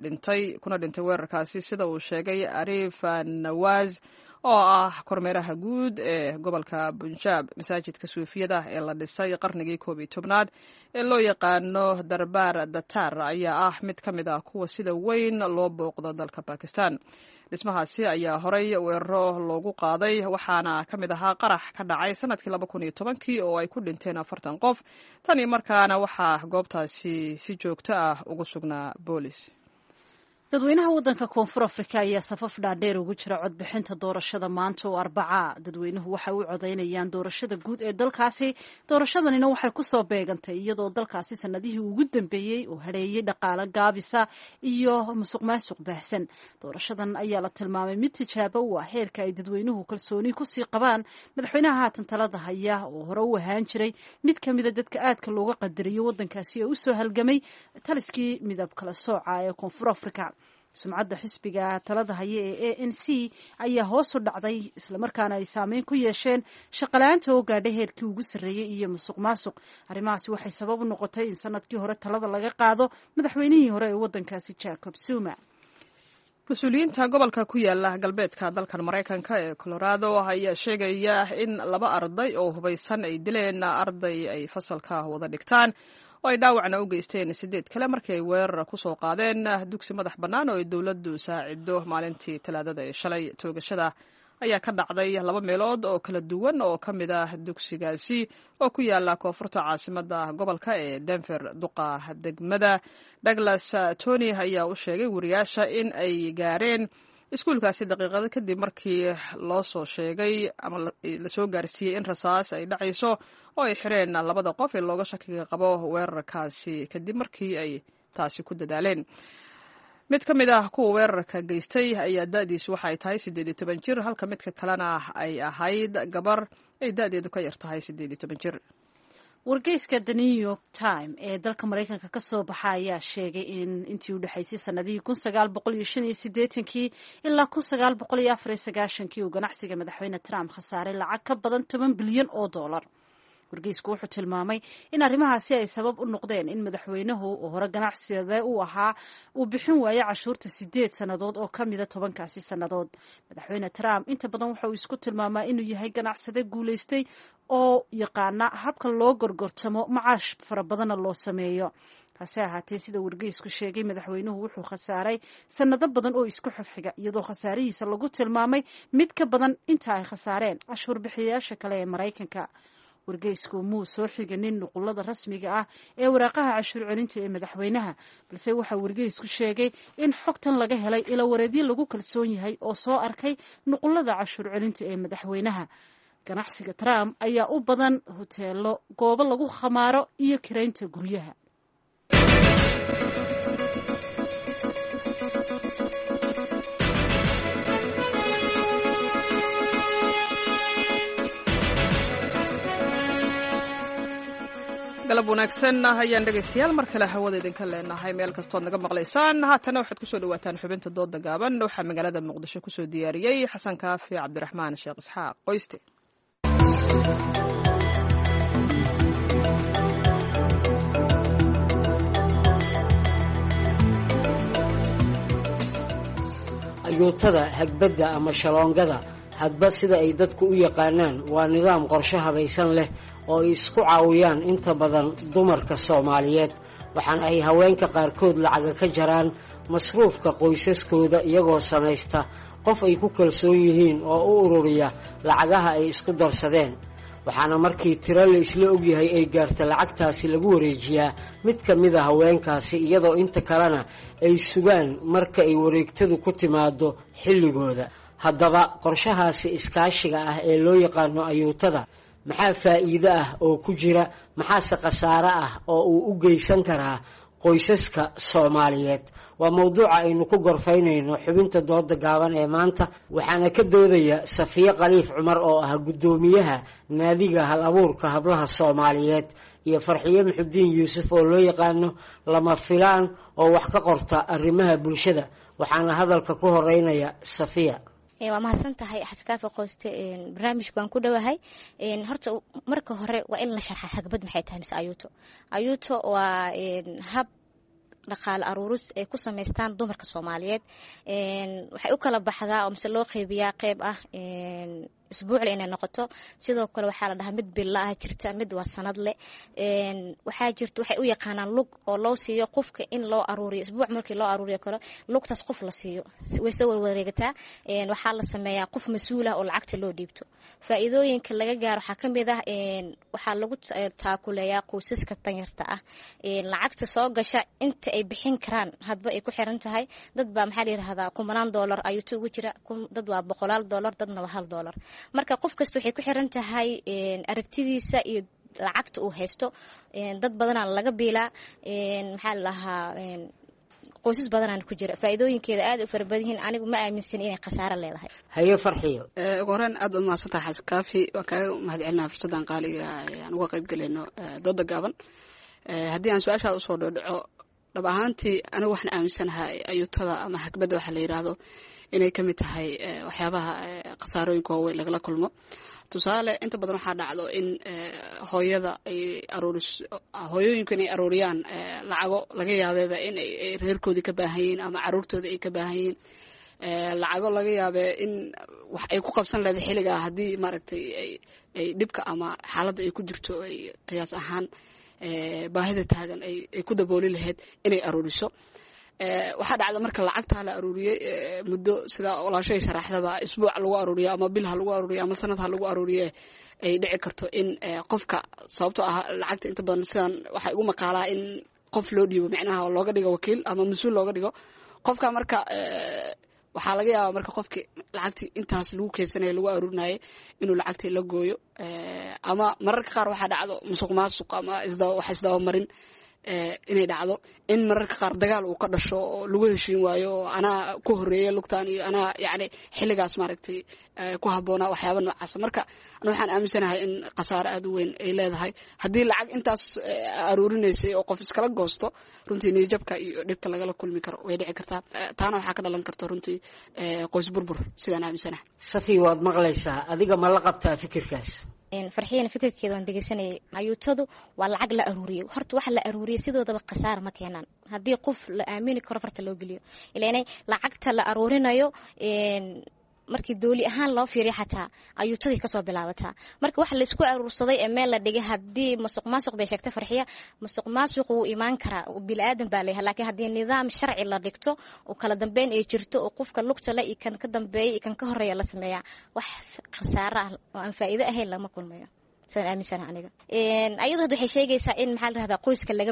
kuna dhintay weerarkaasi, sida uu sheegay Arif Nawaz oo ah kormeeraha guud ee gobolka Punjab. masaajidka suufiyada ee la dhisay qarnigii 11aad ee loo yaqaano Darbar Datar ayaa ah mid ka mid ah kuwa sida weyn loo booqdo dalka Pakistan. dhismahaasi ayaa horay weeraro loogu qaaday, waxaana ka mid ahaa qarax ka dhacay sanadkii 2010 oo ay ku dhinteen 40 qof. tani markaana waxaa goobtaasi si joogto ah ugu sugnaa boolis. dadweynaha waddanka koonfur afrika ayaa safaf dhaadheer ugu jira codbixinta doorashada maanta oo Arbaca. dadweynuhu waxay u codaynayaan doorashada guud ee dalkaasi. doorashadanina waxay kusoo beegantay iyadoo dalkaasi sanadihii ugu dambeeyey uu hareeyey dhaqaale gaabisa iyo musuqmaasuq baahsan. doorashadan ayaa la tilmaamay mid tijaabo u ah heerka ay dadweynuhu kalsooni kusii qabaan madaxweynaha haatan talada haya oo hore u ahaan jiray mid ka mida dadka aadka looga qadariyo waddankaasi ee usoo halgamay taliskii midab kala sooca ee koonfur afrika. sumcadda xisbiga talada haya ee ANC ayaa hoos u dhacday, islamarkaana ay saameyn ku yeesheen shaqalaanta oo gaadhay heerkii ugu sarreeyey iyo musuqmaasuq. arrimahaasi waxay sabab u noqotay in sanadkii hore talada laga qaado madaxweynihii hore ee waddankaasi Jacob Zuma. mas-uuliyiinta gobolka ku yaala galbeedka dalkan Maraykanka ee Colorado ayaa sheegaya in 2 arday oo hubaysan ay dileen arday ay fasalka wada dhigtaan oo ay dhaawacna u geysteen 8 kale markii ay weerar ku soo qaadeen dugsi madax bannaan oo ay dawladdu saacido maalintii Talaadada ee shalay. toogashada ayaa ka dhacday 2 meelood oo kala duwan oo ka mid ah dugsigaasi oo ku yaala koonfurta caasimadda gobolka ee Denver. duqa degmada Douglas Tony ayaa u sheegay wariyaasha in ay gaareen iskuulkaasi daqiiqado kadib markii loo soo sheegay ama la soo gaarsiiyey in rasaas ay dhacayso oo ay xireen 2 qof ee looga shakiga qabo weerarkaasi kadib markii ay taasi ku dadaaleen. mid ka mid ah kuwa weerarka geystay ayaa da'diisu waxay tahay 18 jir, halka midka kalena ay ahayd gabar ay da'deedu ka yar tahay 18 jir. wargeyska The New York Times ee dalka Maraykanka ka soo baxa ayaa sheegay in intii u dhaxaysay sanadihii 1985 ilaa 1994 uu ganacsiga madaxweyne Trump khasaaray lacag ka badan $10 bilyan oo dollar. wargeysku wuxuu tilmaamay in arrimahaasi ay sabab u noqdeen in madaxweynuhu oo hore ganacsiyada u ahaa uu bixin waayo cashuurta 8 sannadood oo ka mida 10kaasi sannadood. madaxweyne Trump inta badan waxa uu isku tilmaamaa inuu yahay ganacsade guulaystay oo yaqaana habka loo gorgortamo macaash fara badanna loo sameeyo. hase ahaatee sida wargeysku sheegay madaxweynuhu wuxuu khasaaray sanado badan oo isku xigxiga iyadoo khasaarihiisa lagu tilmaamay mid ka badan inta ay khasaareen cashuur bixiyayaasha kale ee Maraykanka. wargeysku muu soo xiganin nuqulada rasmiga ah ee waraaqaha cashuur celinta ee madaxweynaha, balse waxaa wargeysku sheegay in xogtan laga helay ilo wareedyo lagu kalsoon yahay oo soo arkay nuqulada cashuur celinta ee madaxweynaha. ganacsiga Trump ayaa u badan hoteelo, goobo lagu khamaaro iyo kiraynta guryaha. galab wanaagsan ayaan dhegaystayaal mar kale hawada idinka leenahay meel kastood naga maqlaysaan. haatana waxaad kusoo dhawaataan xubinta dooda gaaban. waxaa magaalada muqdisho kusoo diyaariyey xasan kaafi cabdiraxmaan sheekh isxaaq qoyste. ayuutada hagbadda ama shaloongada hadba sida ay dadku u yaqaanaan waa nidaam qorshe habaysan leh oo ay isku caawiyaan inta badan dumarka Soomaaliyeed, waxaan ay haweenka qaarkood lacaga ka jaraan masruufka qoysaskooda iyagoo samaysta qof ay ku kalsoon yihiin oo u ururiya lacagaha ay isku darsadeen. waxaana markii tiro la isla ogyahay ay gaarto lacagtaasi lagu wareejiyaa mid ka mid ah haweenkaasi, iyadoo inta kalena ay sugaan marka ay wareegtadu ku timaado xilligooda. haddaba qorshahaasi iskaashiga ah ee loo yaqaano ayuutada maxaa faa'iido ah oo ku jira, maxaase khasaare ah oo uu u geysan karaa qoysaska Soomaaliyeed? waa mawduuca aynu ku gorfaynayno xubinta dooda gaaban ee maanta, waxaana ka doodaya Safiya Khaliif Cumar oo ah gudoomiyaha naadiga hal abuurka hablaha Soomaaliyeed, iyo Farxiye Muxudiin Yuusuf oo loo yaqaano lama filaan oo wax ka qorta arrimaha bulshada. waxaana hadalka ku horeynaya Safiya. waa mahadsan tahay xaskaafa qoyste. barnaamijku waan ku dhawahay. horta marka hore waa in la sharxa hagbad maxay tahay mise ayuuto waa hab dhaqaale aruuris ay ku samaystaan dumarka Soomaaliyeed. waxay u kala baxdaa oo mise loo qeybiyaa qeyb ah isbuucle inay noqoto, sidoo kale waxaa la dhahaa mid billa ah jirta, mid waa sanadle. waxaa jirta waxay u yaqaanaan lug oo loo siiyo qofka in loo aruuriyo isbuuc markii loo aruuriyo karo lugtaas qof la siiyo way soo warwareegataa. waxaa la sameeyaa qof mas-uul ah oo lacagta loo dhiibto. faa'iidooyinka laga gaaro waxaa ka mid ah waxaa lagu taakuleeyaa qoysaska danyarta ah. lacagta soo gasha inta ay bixin karaan hadba ay ku xiran tahay. dad baa maxaa la yiraahdaa $10 ayuu ugu jira, dad waa $100, dadna waa $1. marka qof kasta waxay ku xiran tahay aragtidiisa iyo lacagta uu haysto. dad badanaa laga biilaa, maxaa la dhahaa qoysas badanaan ku jira. faa'iidooyinkeeda aad u fara badan yihiin, anigu ma aaminsan inay khasaare leedahay. haye Farxiyo. ugu horreyn aad baad mahadsantahay xasan kaafi, waan kaaga mahadcelinaha fursaddan qaaliga aan uga qayb galayno dooda gaaban. haddii aan su-aashaada usoo dhodhaco, dhab ahaantii anigu waxaan aaminsanahay ayuutada ama hagbadda waxaa la yidhaahdo inay ka mid tahay waxyaabaha khasaarooyinka waaweyn lagala kulmo. tusaale inta badan waxaa dhacdo in hooyooyinku inay aruuriyaan lacago laga yaabeeba in ay reerkoodii ka baahan yihiin ama caruurtooda ay ka baahan yihiin. lacago laga yaabe in wax ay ku qabsan leedahay xilligaa haddii maaragtay ay dhibka ama xaaladda ay ku jirto ay qiyaas ahaan baahida taagan ay ku dabooli lahayd inay aruuriso. waxaa dhacda marka lacagtaa la aruuriyey muddo sida walaashay sharaxdaba isbuuc lagu aruuriyo ama bil ha lagu aruuriyo ama sanad ha lagu aruuriye ay dhici karto in qofka sababtoo ah lacagta inta badan sidan waxay ugu maqaalaa in qof loo dhiibo micnaha looga dhigo wakiil ama mas-uul looga dhigo qofka. marka waxaa laga yaabaa marka qofkii lacagtii intaas lagu keydsanaya lagu aruurinayay inuu lacagtii la gooyo, ama mararka qaar waxaa dhacdo musuq maasuq ama wax isdabamarin inay dhacdo in mararka qaar dagaal uu ka dhasho oo lagu heshiin waayo oo anaa ku horeeya lugtaan iyo anaa yacni xilligaas maaragtay ku habboonaa waxyaaba noocaasa. marka ana waxaan aaminsanahay in khasaare aad u weyn ay leedahay haddii lacag intaas aruurinaysay oo qof iskala goosto. runtii niyajabka iyo dhibka lagala kulmi karo way dhici kartaa, taana waxaa ka dhalan karta runtii qoys burbur sidaan aaminsanahay. Safi, waad maqlaysaa, adiga ma la qabtaa fikirkaas? farxiyana fikirkeeda waan dhegeysanayay. ayuutadu waa lacag la aruuriyo. horta waxa la aruuriyo sidoodaba khasaar ma keenaan haddii qof la aamini karo farta loo geliyo. ilaanay lacagta la aruurinayo markii dooli ahaan loo fiiriyo xataa ayuutadii kasoo bilaabataa marka waxa la isku aruursaday ee meel la dhigay haddii masuqmaasuq bay sheegtay Farxiya masuqmaasuq wuu imaan karaa bini'aadan baa leeyahay laakiin haddii nidaam sharci la dhigto oo kala dambeyn ay jirto oo qofka lugta la kan ka dambeeyay kan ka horeeya la sameeyaa wax khasaaro ah oo aan faa'iido ahayn lama kulmayo san aaminsan aniga ayadu waxay sheegaysaa in maxaa la raahdaa qoyska laga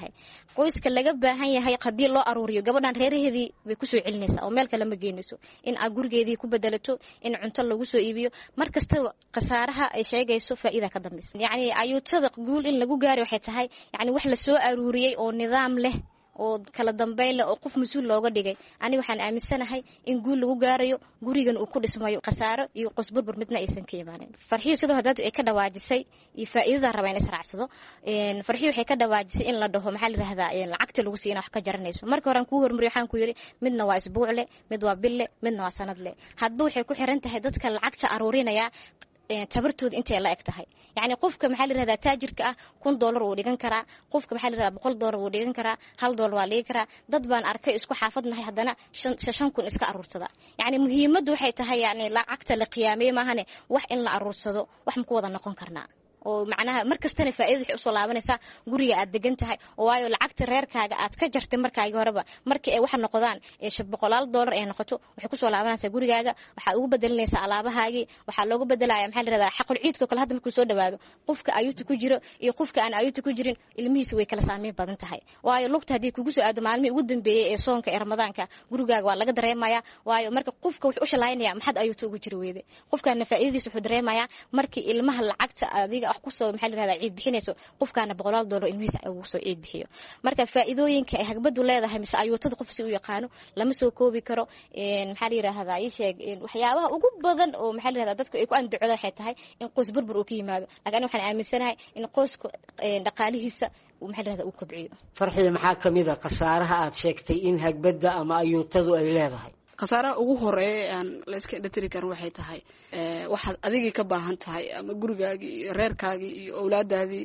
baahan yahay qadii loo aruuriyo gabadhan reeraheedii bay ku soo celinaysaa oo meel kale ma geynayso in aad gurigeedii ku bedelato in cunto lagu soo iibiyo markasta khasaaraha ay sheegayso faa'iida ka dambaysa yacni ayuutada guul in lagu gaaro waxay tahay yacni wax la soo aruuriyay oo nidaam leh oo kala dambeyn leh oo qof mas'uul looga dhigay aniga waxaan aaminsanahay in guul lagu gaarayo gurigan uu ku dhismayo khasaaro iyo qosburbur midna aysan ka imaanin Farxiyo sidoo hadda ay ka dhawaajisay iyo faa'iidada rabaa in israacsado Farxiyo waxay ka dhawaajisay in la dhaho maxaa la yiraahdaa lacagta lagu siina wax ka jaranayso marka hore aan ku hormariyo waxaan ku yiri midna waa isbuuc leh mid waa bil leh midna waa sanad leh hadba waxay ku xiran tahay dadka lacagta aruurinaya tabartooda intee la eg tahay yacni qofka maxaa la yiraahdaa taajirka ah $1 uu dhigan karaa qofka maxaa la yiraahdaa $100 uu dhigan karaa $1 waa dhigan karaa dad baan arkay isku xaafadnahay haddana 5,000 iska aruursada yacni muhiimaddu waxay tahay yacni lacagta la qiyaamay maahane wax in la aruursado wax ma ku wada noqon karnaa oo macnaha markastana faa'iido waxay u soo laabanaysaa guriga aad degan tahay oo waayo lacagta reerkaaga aad ka jartay markaagi horeba markii ay wax noqdaan $100 ay noqoto waxay ku soo laabanaysaa gurigaaga waxa ugu bedelinaysaa alaabahaagii waxa loogu bedelayaa maxaa la yiraahdaa xaqul ciidka kale hadda markuu soo dhawaado qofka ayuuta ku jiro iyo qofka aan ayuuta ku jirin ilmihiisa way kala saameyn badan tahay waayo lugta hadii kugu soo aado maalmihii ugu dambeeyay ee soonka ee ramadaanka gurigaaga waa laga dareemayaa waayo marka qofka wuxuu u shalaynaya maxad ayuuta ugu jiro weede qofkaana faa'iidadiisa wuxuu dareemayaa markii ilmaha lacagta adiga wax ku soo maxaa la yiraahdaa ciid bixinayso qofkaana $100 ilmihiisa uu soo ciid bixiyo marka faa'iidooyinka ay hagbadu leedahay mise ayuutada qof si u yaqaano lama soo koobi karo maxaa la yiraahdaa ay sheeg waxyaabaha ugu badan oo maxaa la yiraahdaa dadku ay ku andacooda waxay tahay in qoys burbur uu ka yimaado laakiin waxaan aaminsanahay in qoysku dhaqaalihiisa maxaa la yiraahdaa uu kobciyo Farxiya maxaa kamid ah khasaaraha aad sheegtay in hagbada ama ayuutadu ay leedahay khasaaraha ugu horeeya aan la iska dhatiri karin waxay tahay waxaad adigii ka baahan tahay ama gurigaagii iyo reerkaagii iyo awlaadaadii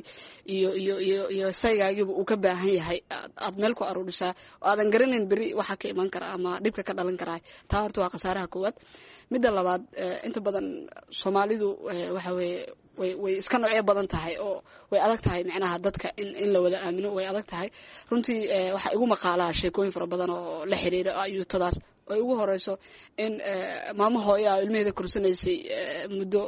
iyo sayagaagiiba uu ka baahan yahay aad meel ku aruurisaa oo aadan garanayn beri waxa ka iman kara ama dhibka ka dhalan karaa taa horta waa khasaaraha koowaad midda labaad inta badan Soomaalidu waxa way iska noocyo badan tahay oo way adag tahay macnaha dadka in la wada aamino way adag tahay runtii waxa igu maqaalaa sheekooyin fara badan oo la xiriira ayuutadaas ay ugu horeyso in maamo hooyo ilmaheeda kursanaysay muddo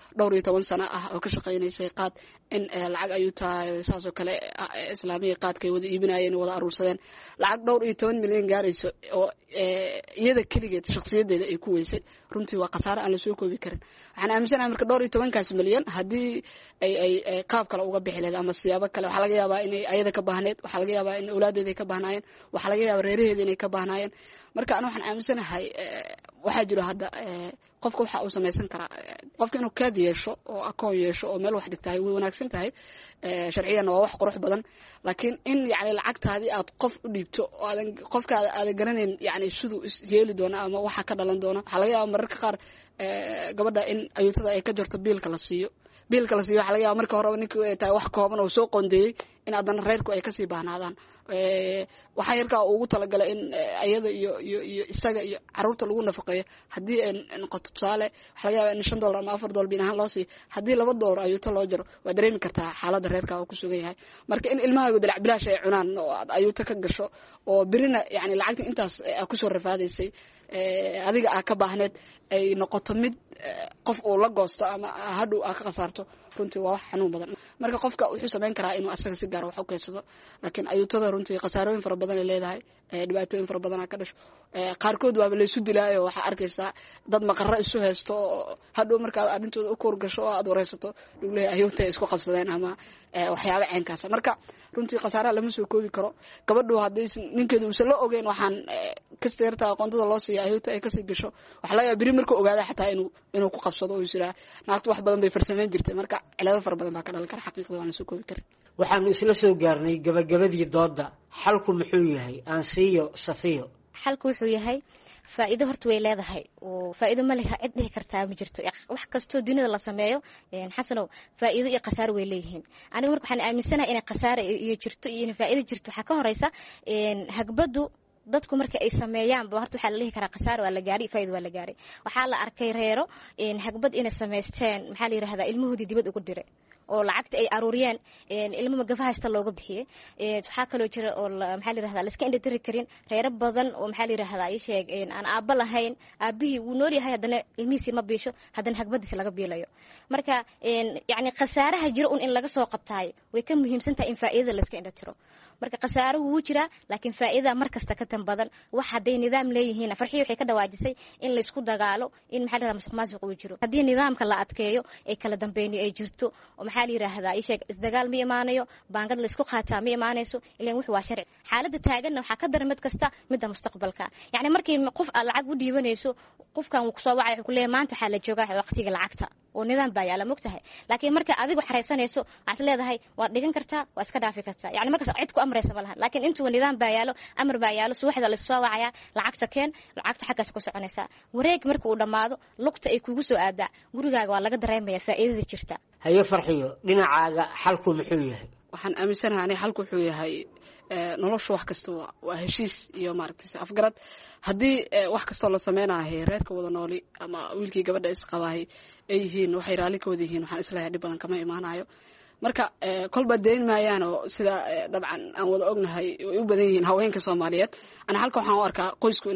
12 sano ah oo ka shaqeynaysay qaad in lacag ayuuta saas oo kale islaamiga qaadkay wada iibinayeen wada aruursadeen lacag 12 milyan gaarayso oo iyada kaligeed shakhsiyadeeda ay ku weysay runtii waa khasaare aan la soo koobi karin waxaan aaminsanahay marka 12 milyan hadii ay qaab kale uga bixi lahayd ama siyaabo kale waxa laga yaabaa inay ayada ka baahneed waxa laga yaabaa in awlaadeeda ka baahnaayeen waxa laga yaabaa reeraheeda inay ka baahnaayeen marka aan waxaan aaminsanahay waxa jiro hadda qofka waxa uu sameeysan karaa qofka inuu kaad yeesho oo akoon yeesho oo meel wax dhigtahay way wanaagsan tahay sharciyan waa wax qurux badan laakiin in yaani lacagtaadii aad qof u dhiibto oo aadan qofkaada aad garanayn yaani sidoo yeeli doona ama waxa ka dhalan doona waxa laga yaabaa mararka qaar gabadha in ayuutada ay ka jirto biilka la siiyo waxa laga yaabaa marka hore ninkii ay tahay wax kooban oo soo qoondeeyay in adan reerku ay ka sii baahnaadaan waxa yarka ugu talagalay in ayada iyo isaga iyo caruurta lagu nafaqeeyo hadii ay noqoto tusaale waxa laga yaabaa in $5 ama $4 binahan loo siiyo hadii $2 ayuuta loo jaro waa dareemi kartaa xaaladda reerka uu ku sugan yahay marka in ilmahaagu dalac bilaash ay cunaan oo ayuuta ka gasho oo birina yaani lacagta intaas ku soo rafaadaysay adiga ka baahneed ay noqoto mid qof uu la goosto ama hadhow ka qasaarto runtii waa wax xanuun badan marka qofka wuxuu sameyn karaa inuu asaga si gaar ah wax u keensado laakiin ayuutada runtii qasaarooyin fara badan ay leedahay dhibaatooyin fara badan ka dhasho qaarkood waa la isu dilaayo waxa arkaysaa dad maqarro isu haysto hadhow marka arintooda u koor gasho oo aad wareysato dhugleey ayuuta isku qabsadeen ama waxyaabo ceenkaas marka runtii qasaaraha lama soo koobi karo gabadhu hadii ninkeedu uu la ogeyn waxaan kasteerta aqoontada loo siiyo ayuuta ay ka sii gasho waxa laga yaabaa biri marka ogaada xataa inuu ku qabsado oo isira naagtu wax badan bay farsameyn jirtay marka cilado far badan baa ka dhalan kara xaqiiqda waan soo koobi karin waxaanu isla soo gaarnay gabagabadii dooda xalku muxuu yahay aan siiyo Safiyo xalku wuxuu yahay faa'iido horta way leedahay oo faa'iido ma leh cid dhihi kartaa ma jirto wax kasto dunida la sameeyo xasanow faa'iido iyo qasaar way leeyihiin aniga marka waxaan aaminsanahay in qasaar iyo jirto iyo faa'iido jirto waxa ka horeysa hagbadu dadku marka ay sameeyaanba horta waxaa la dhihi karaa khasaar waa la gaaray faa'iido waa la gaaray waxaa la arkay reero hagbad inay samaysteen maxaa la yidhahdaa ilmahoodii dibad ugu diray oo lacagta ay aruuriyeen ilmo magafa haysta looga bixiyey waxaa kaloo jira oo maxaa la yidhahdaa la iska indhatiri karin reero badan oo maxaa la yidhahdaa ii sheeg aan aabba lahayn aabbihii wuu nool yahay haddana ilmihiisii ma biisho haddana hagbadiisa laga biilayo marka yacni khasaaraha jira un in laga soo qabtaayo way ka muhiimsan tahay in faa'iidada la iska indhatiro marka khasaaruhu wuu jiraa laakiin faa'iidada mar kasta ka tan badan wax hadday nidaam leeyihiin farxii waxay ka dhawaajisay in la isku dagaalo in maxaa la yidhahdaa musuqmaasuq uu jiro haddii nidaamka la adkeeyo ay kala dambeynyo ay jirto oo maxaa la yidhaahdaa ii sheeg isdagaal ma imaanayo baangad la isku qaataa ma imaanayso ilaan wix waa sharci xaaladda taaganna waxaa ka daran mid kasta midda mustaqbalka yacni markii qof aad lacag u dhiibanayso qofkan wuu kusoo wacay wuxuu ku leeyahay maanta waxaa la joogaa waqtiga lacagta oo nidaam baa yaala mogtahay laakiin marka adigu xareysanayso waxaad leedahay waad dhigan kartaa waa iska dhaafi kartaa yacni markaas cid ku amraysa ma lahan laakiin intuu nidaam baa yaalo amar baa yaalo subaxda la soo wacaya lacagta keen lacagta xaggaas ku soconaysaa wareeg marka uu dhammaado lugta ay kugu soo aadaa gurigaaga waa laga dareemaya faa'iidada jirta haye farxiyo dhinacaaga xalku muxuu yahay waxaan aaminsanahay aniga xalku wuxuu yahay nolosha wax kasta waa heshiis iyo maaragtay afgarad haddii wax kastoo la sameynayo reerka wada nooli ama wiilkii gabadha isqabahay ay yihiin waxay raalli ka wada yihiin waxaan islahay dhib badan kama imaanayo marka kolba dayn maayaan oo sida dabcan aan wada ognahay way u badan yihiin haweenka Soomaaliyeed ana halka waxaan u arkaa qoysku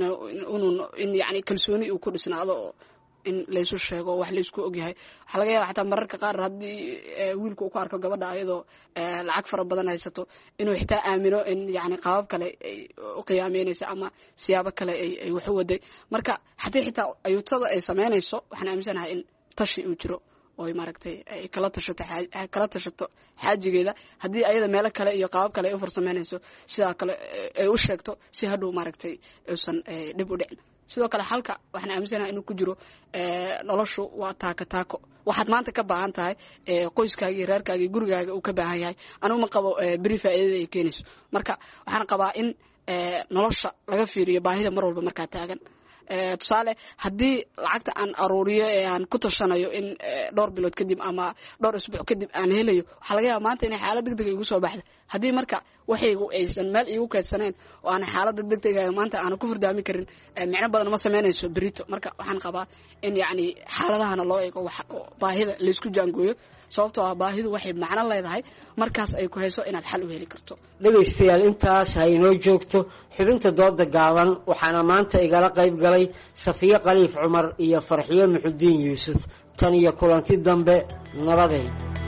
in yani kalsooni uu ku dhisnaado in laysu sheego wax laysku ogyahay waxaa laga yaabaa xataa mararka qaar haddii wiilku uu ku arko gabadha ayadoo lacag fara badan haysato inuu xitaa aamino in yani qaabab kale ay u qiyaameynaysa ama siyaabo kale ay wax u waday marka haddii xitaa ayuutada ay samaynayso waxaan aaminsanahay in tashi uu jiro oo maaragtay ay kala tashato xaajigeeda haddii ayada meelo kale iyo qaabab kale ay u farsameynayso sidaa kale ay u sheegto si hadhow maaragtay uusan dhib u dhicin sidoo kale halka waxaan aaminsanahay inuu ku jiro noloshu waa taako waxaad maanta ka baahan tahay qoyskaagii reerkaagii gurigaaga uu ka baahan yahay anugu ma qabo beri faa'iidada ay keenayso marka waxaan qabaa in nolosha laga fiiriyo baahida mar walba markaa taagan tusaale haddii lacagta aan aruuriyo ee aan ku tashanayo in dhowr bilood kadib ama dhowr isbuuc kadib aan helayo waxaa laga yaaba maanta inay xaalad degdeg igu soo baxda haddii marka waxaygu aysan meel iigu keedsaneen oo aan xaalada degdega maanta aanu ku furdaami karin micno badan ma samaynayso berito marka waxaan qabaa in yacni xaaladahana loo eego baahida laysku jaangooyo sababtoo ah baahidu waxay macno leedahay markaas ay ku hayso inaad xal u heli karto dhegaystayaal intaas ha inoo joogto xubinta dooda gaaban waxaana maanta igala qayb galay safiye khaliif cumar iyo farxiyo muxudiin yuusuf tan iyo kulanti dambe nabaday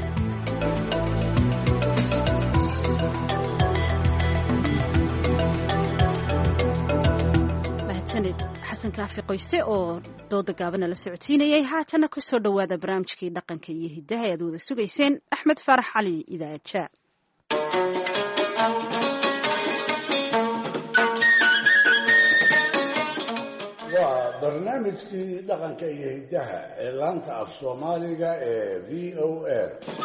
xasan kaafi qoyste oo dooda gaabana la socotiinayay haatana ku soo dhowaada barnaamijkii dhaqanka iyo hiddaha aad wada sugayseen axmed faarax cali idaaja waa barnaamijkii dhaqanka iyo hiddaha ee laanta af soomaaliga ee v o a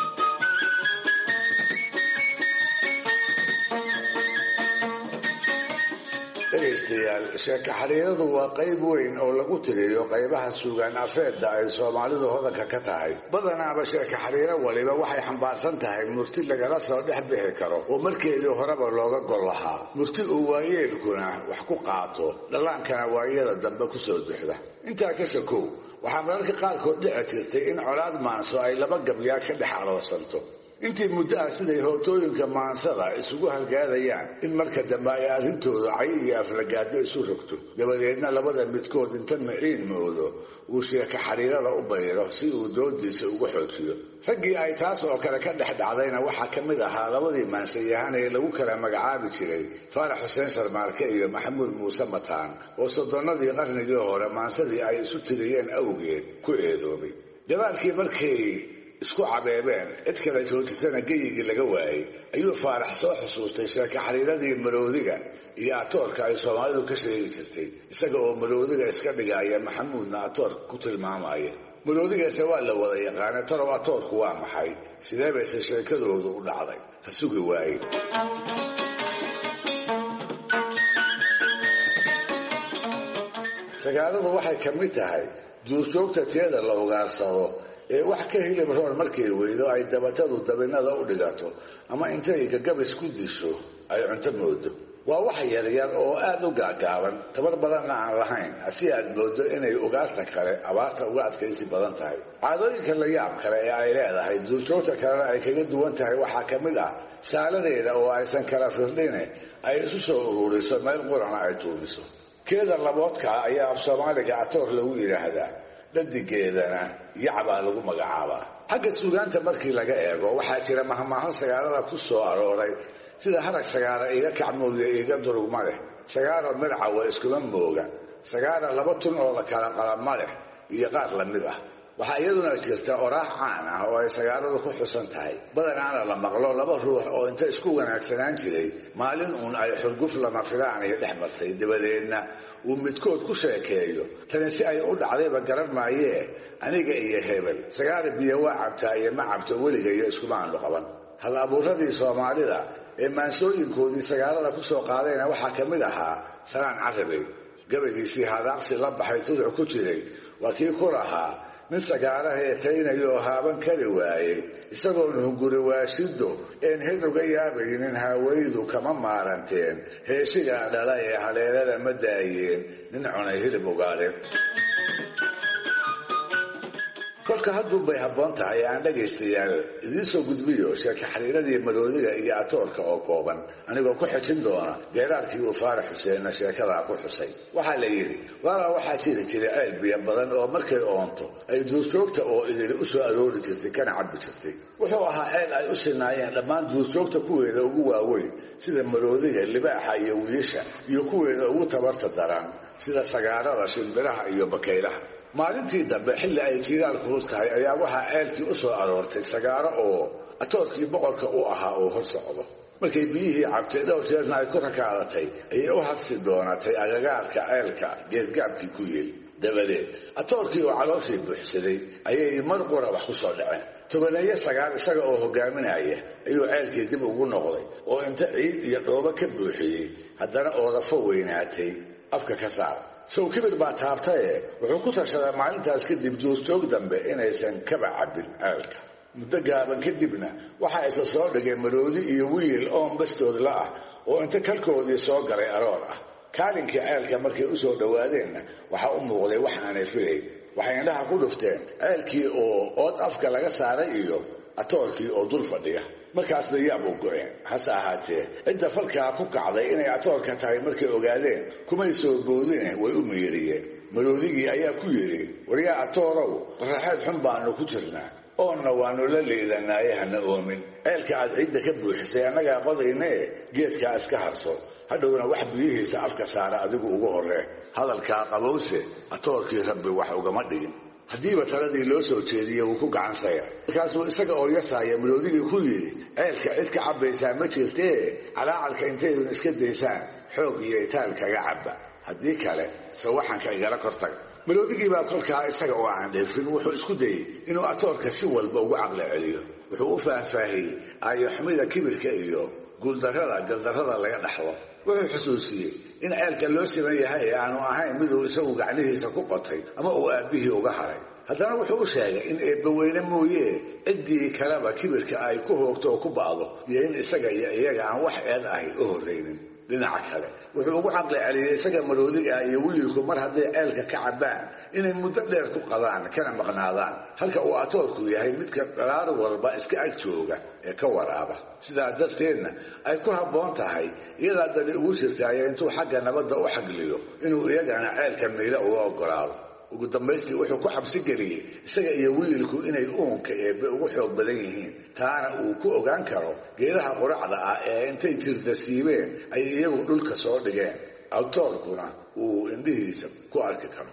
dhegaystayaal sheeko xariiradu waa qayb weyn oo lagu tiriyo qaybaha suugaan afeedda ay soomaalidu hodanka ka tahay badanaaba sheeko xariiro waliba waxay xambaarsan tahay murti lagala soo dhex bixi karo oo markeedii horeba looga gol lahaa murti uu waayeelkuna wax ku qaato dhallaankana waayada dambe ku soo duxda intaa ka sokow waxaa mararka qaarkood dhici jirtay in colaad maanso ay laba gabyaa ka dhex aloosanto intii muddo ah siday hootooyinka maansada isugu halgaadayaan in marka dambe ay arrintooda cay iyo aflagaado isu rogto dabadeedna labada midkood inta miciin moodo uu sheeko xariirada u bayro si uu doodiisa uga xoojiyo raggii ay taas oo kale ka dhex dhacdayna waxaa ka mid ahaa labadii maansayahan ee lagu kala magacaabi jiray faarax xuseen sharmaarke iyo maxamuud muuse mataan oo soddonnadii qarnigii hore maansadii ay isu tiriyeen awgeed ku eedoobay gadaalkii markay isku cabeebeen cid kale joojisana geyigii laga waayey ayuu faarax soo xusuustay sheeko xariiradii maroodiga iyo atoorka ay soomaalidu ka sheegi jirtay isaga oo maroodiga iska dhigaya maxamuudna atoor ku tilmaamaya maroodigaase waa la wada yaqaana talow atoorku waa maxay sidee bayse sheekadoodu u dhacday ha sugi waaye sagaaladu waxay ka mid tahay duurjoogta teeda la ugaarsado ee wax ka hilib roor markay weydo ay dabatadu dabinada u dhigato ama intay gagabis ku disho ay cunto moodo waa wax yaryar oo aad u gaagaaban tabar badanna aan lahayn si aad moodo inay ugaarta kale abaarta uga adkaysi badan tahay. caadooyinka la yaab kale ee ay leedahay duurjoogta kalena ay kaga duwan tahay waxaa ka mid ah saaladeeda oo aysan kala firdhine ay isu soo ururiso meel qurana ay tuubiso. keeda laboodka ayaa af soomaaliga atoor lagu yidhaahdaa, dhadigeedana yacbaa lagu magacaabaa. xagga suugaanta markii laga eego waxaa jira mahmaaho sagaalada ku soo arooray sida harag sagaara iga kacmooya iga durugma leh, sagaaro mircawa iskuma mooga, sagaara laba tun oo la kala qalama leh iyo qaar la mid ah. waxaa iyaduna jirta oraax caan ah oo ay sagaaradu ku xusan tahay, badanaana la maqlo laba ruux oo inta isku wanaagsanaan jiray maalin uun ay xurguf lama filaanaya dhex martay, dabadeedna uu midkood ku sheekeeyo tani si ay u dhacdayba garan maayee aniga iyo hebel sagaara biyo waa cabtaa iyo ma cabto weligayo iskuma aanu qaban. hal abuuradii soomaalida ee maansooyinkoodii sagaalada ku soo qaadayna waxaa ka mid ahaa salaan carabey. gabaygiisii hadaaqsi la baxay tuduc ku jiray waa kii ku lahaa nin sagaara heetaynayoo haaban kari waayey isagoon hunguri waashido een hid uga yaabaynin haawaydu kama maaranteen, heeshigaa dhala ee haleelada ma daayeen nin cunay hilib ugaadhin. kolka hadduunbay habboon tahay aan dhagaystayaal idiin soo gudbiyo sheeka xariiradii maroodiga iyo atoorka oo kooban anigoo ku xejin doona geeraarkii uu faarax xuseenna sheekadaa ku xusay. waxaa la yidhi waalaa waxaa jiri jiray ceel biyo badan oo markay oonto ay duurjoogta oo idili u soo aroori jirtay kana cabbi jirtay. wuxuu ahaa ceel ay u sinaayeen dhammaan duurjoogta kuweeda ugu waaweyn sida maroodiga, libaaxa iyo wiisha, iyo kuweeda ugu tabarta daran sida sagaarada, shimbiraha iyo bakaylaha. maalintii dambe xilli ay jiiraal kulul tahay ayaa waxaa ceelkii u soo aroortay sagaaro oo atoorkii boqorka u ahaa oo hor socdo. markay biyihii cabtay dhowr jeerna ay ku rakaadatay ayay u hadsi doonatay agagaarka ceelka geedgaabkii ku yeel. dabadeed atoorkii oo calooshii buuxsaday ayay mar qura wax ku soo dhaceen. tobaneeyo sagaar isaga oo hogaaminaya ayuu ceelkii dib ugu noqday oo inta ciid iyo dhoobo ka buuxiyey haddana oodafo weynaatay afka ka saar. sow kibir baa taabtaye wuxuu ku tashaday maalintaas kadib duurjoog dambe inaysan kaba cabbin ceelka. muddo gaaban kadibna waxaa isa soo dhigay maroodi iyo wiil oon bastoodla ah oo inta kalkoodii soo galay aroor ah. kaalinkii ceelka markay u soo dhowaadeenna waxaa u muuqday wax aanay filayn. waxay indhaha ku dhufteen ceelkii oo ood afka laga saaray iyo atoorkii oo dul fadhiya. markaas bay yaab u go-een. hase ahaatee cidda falkaa ku kacday inay atoorka tahay markay ogaadeen kumay soo boodine way u miiriyeen. maroodigii ayaa ku yidhi waryaa atoorow qaraxeed xun baanu ku jirnaa oonna waanu la liidanaaye hana oomin. ceelka aad ciidda ka buuxisay annagaa qodaynee geedkaa iska harso, hadhowna wax biyihiisa afka saara adigu ugu horree. hadalkaa qabowse atoorkii rabbi wax ugama dhigin. haddiiba taladii loo soo jeediye wuu ku gacansaya. markaasuu isaga oo yasaaya maroodigii ku yidhi ceelka cid ka cabbaysaa ma jirtee calaacalka intaydun iska daysaan xoog iyo itaal kaga cabba, haddii kale sawaxanka igala kortaga. maroodigii baa kolkaa isaga oo aan dheefin wuxuu isku dayey inuu atoorka si walba ugu caqli celiyo. wuxuu u faahfaahiyey aayoxumida kibirka iyo guuldarrada gardarrada laga dhaxlo. wuxuu xusuusiyey in ceelka loo siman yahay ee aanu ahayn miduu isagu gacnihiisa ku qotay ama uu aabbihii uga haray. haddana wuxuu u sheegay in eebbaweyne mooyee ciddii kaleba kibirka ay ku hoogto oo ku ba'do iyo in isaga iyo iyaga aan wax eed ahi u horraynin. dhinaca kale wuxuu ugu caqli celiyey isaga maroodiga iyo wiilku mar hadday ceelka ka cabbaan inay muddo dheer ku qadaan kana maqnaadaan, halka uu atoorku yahay midka dhalaar walba iska ag jooga ee ka waraaba. sidaa darteedna ay ku habboon tahay iyadaa dani ugu jirtaaye intuu xagga nabadda u xagliyo inuu iyagana ceelka miile uga oggolaado. ugu dambaystii wuxuu ku cabsi geliyey isaga iyo wiilku inay uunka eebbe ugu xoog badan yihiin, taana uu ku ogaan karo geedaha quracda ah ee intay jirda siibeen ay iyagu dhulka soo dhigeen, atoorkuna uu indhihiisa ku arki karo.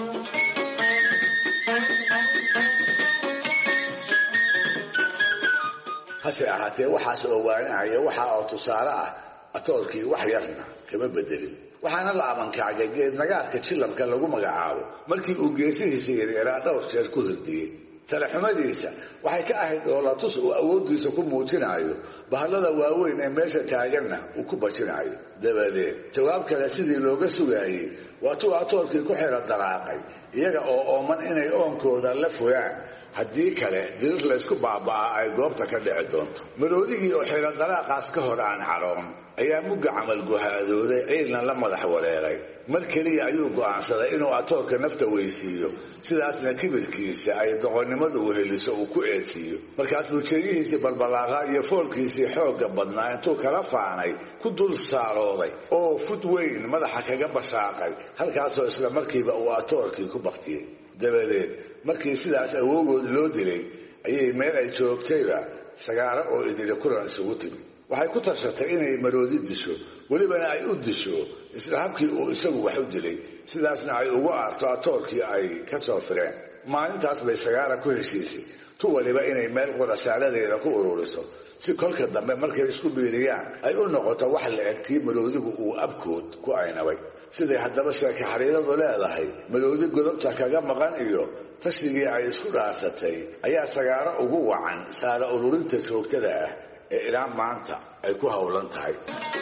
hase ahaatee waxaas oo waanahaya waxa oo tusaale ah atoorkii wax yarna kama bedelin. waxaana la abankaagay geed nagaarka jilabka lagu magacaabo markii uu geesihiisa yareeraa dhowr jeer ku hirdiyey. talaxumadiisa waxay ka ahayd dhoolatus uu awooddiisa ku muujinayo, bahallada waaweyn ee meesha taaganna uu ku bajinayo. dabadeed jawaab kale sidii looga sugaayey waatuu atoorkii ku xiro dalaaqay iyaga oo ooman inay oonkooda la fogaan haddii kale dirir laysku baaba'a ay goobta ka dhici doonto maroodigii oo xiro dalaaqaas ka hor aan xaroon ayaa mugga camal guhaadooday ciilna la madax wareeray mar keliya ayuu go'aansaday inuu atoorka nafta weysiiyo sidaasna kibirkiisa ay doqonnimadu weheliso uu ku eedsiiyo markaas buu jeegihiisii balbalaaraa iyo foolkiisii xoogga badnaa intuu kala faanay ku dul saarooday oo fud weyn madaxa kaga bashaaqay halkaasoo isla markiiba uu atoorkii ku baktiyey dabadeed markii sidaas awoogood loo dilay ayay meel ay joogtayba sagaaro oo idili kulan isugu timi waxay ku tashatay inay maroodi disho welibana ay u disho isla habkii uu isagu wax u dilay sidaasna ay ugu aarto atoorkii ay ka soo fireen maalintaas bay sagaara ku heshiisay tu waliba inay meel qurasaaladeeda ku ururiso si kolka dambe markay isku biiriyaan ay u noqoto wax la eg tii maroodigu uu abkood ku aynabay siday haddaba sheeke xariiradu leedahay maroodi godobta kaga maqan iyo tashigii ay isku dhaarsatay ayaa sagaaro ugu wacan saara ururinta joogtada ah ee ilaa maanta ay ku howlan tahay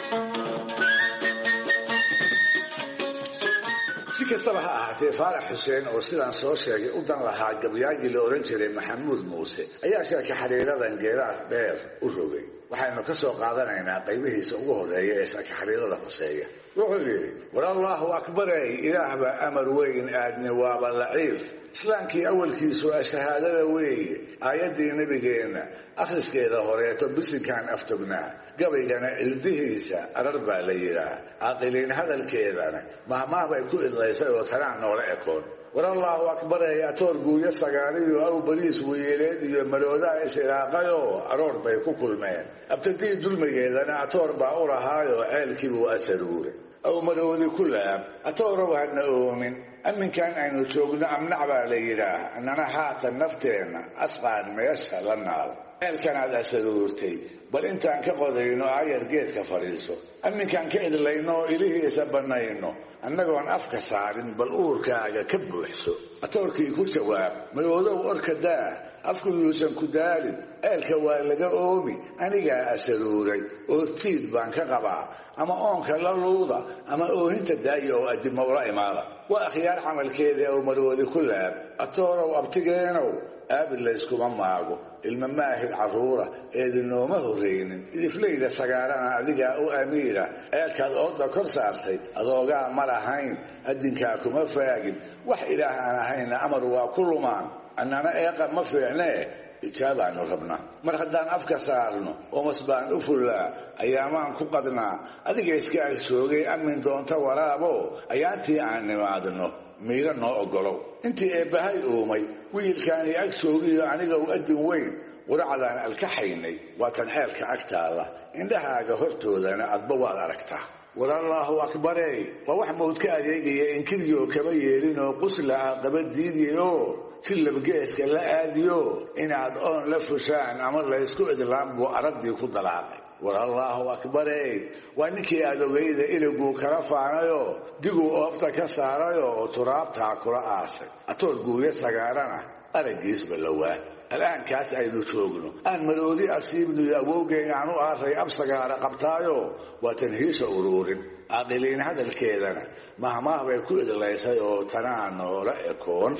si kastaba ha ahaatee faarax xuseen oo sidaan soo sheegay u dan lahaa gabyaagii la odhan jiray maxamuud muuse ayaa sheeke xariiradan geeraar dheer u rogay waxaynu ka soo qaadanaynaa qaybihiisa ugu horreeya ee sheeke xariirada xuseeya wuxuu yidhi war allaahu akbarey ilaah baa amar weyn aadni waaba laciif islaamkii awalkiisu waa shahaadada weeye aayaddii nebigeenna akhriskeeda horeeto bisinkaan aftognaa gabaygana ildihiisa arar baa la yidhaah caaqiliin hadalkeedana mahmaah bay ku idlaysay oo tanaan noola ekoon war allaahu akbarey atoor guuyo sagaariyo aw bariis weyeeleed iyo maroodaa is-ilaaqayoo aroor bay ku kulmeen abtadii dulmigeedana atoor baa u lahaayoo ceelkiibuu asaruuray aw maroodi ku laab atoorow hana oomin amminkan aynu joogno amnac baa la yidhaah annana haatan nafteenna asqaan meesha la naal ceelkanaad asaruurtay bal intaan ka qodayno aayar geedka fadhiiso amminkaan ka idlayno oo ilihiisa bannayno annagoon afka saarin bal uurkaaga ka buuxso atoorkii ku jawaab maroodow orka daah afku yuusan ku daalin ceelka waa laga oomi anigaa asaruuray oo tiid baan ka qabaa ama oonka la luuda ama oohinta daaya oo addimo ula imaada waa akhyaar camalkeeda oo maroodi ku laab atoorow abtigeenow aabil layskuma maago ilma maahid carruura eedinooma horraynin idiflayda sagaarana adigaa u amiira ceelkaad ooda kor saartay adoogaa ma lahayn addinkaa kuma faagin wax ilaah aan ahayna amar waa ku lumaan annana eeqa ma fiicnee ijaabaanu rabnaa mar haddaan afka saarno oomas baan u fullaa ayaamaan ku qadnaa adiga iska ag joogay amin doonta waraabo ayaantii aan nimaadno miiro noo oggolow intii eebbahay uumay wiilkaanii ag joogiyo aniga u addin weyn quracdaan alkaxaynay waatan ceelka agtaalla indhahaaga hortoodana adba waad aragtaa war allaahu akbarey waa wax mawdka adeegaya inkiryo kaba yeelinoo qusla ah qaba diidiyoo jillabgeeska la aadiyo inaad oon la fushaan ama laysku idlaan buu araddii ku dalaaqay war allaahu akbarey waa ninkii aad ogayda iliguu kala faanayoo diguu oofta ka saarayoo oo turaabtaa kula aasay atoor guuyo sagaarana araggiisba lawaa al'aankaas aynu joogno aan maroodi asiibnuyo awowgeen aan u aaray ab sagaara qabtaayo waa tanhiisha uruurin caaqiliin hadalkeedana mahmaah bay ku idlaysay oo tanaa noola ekoon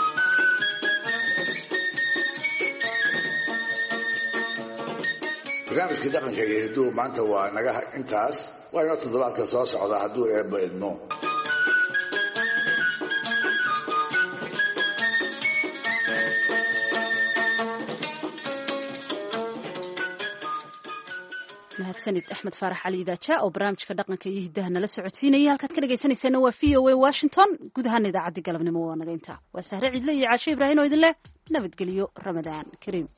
barnaamijkii dhaqanka iyo hidduu maanta waa naga intaas waa inoo toddobaadka soo socda hadduu eebba idmo mahadsanid axmed faarax cali idaaja oo barnaamijka dhaqanka iyo hiddaha nala socodsiinaya halkaad ka dhegaysanaysaana waa v o a washington guud ahaana idaacaddii galabnimo waa naga intaa waa sahre ciidle iyo caasho ibraahin oo idin leh nabadgelyo ramadaan kariim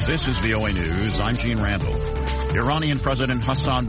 This is VOA News. I'm Gene Randall. Iranian President Hassan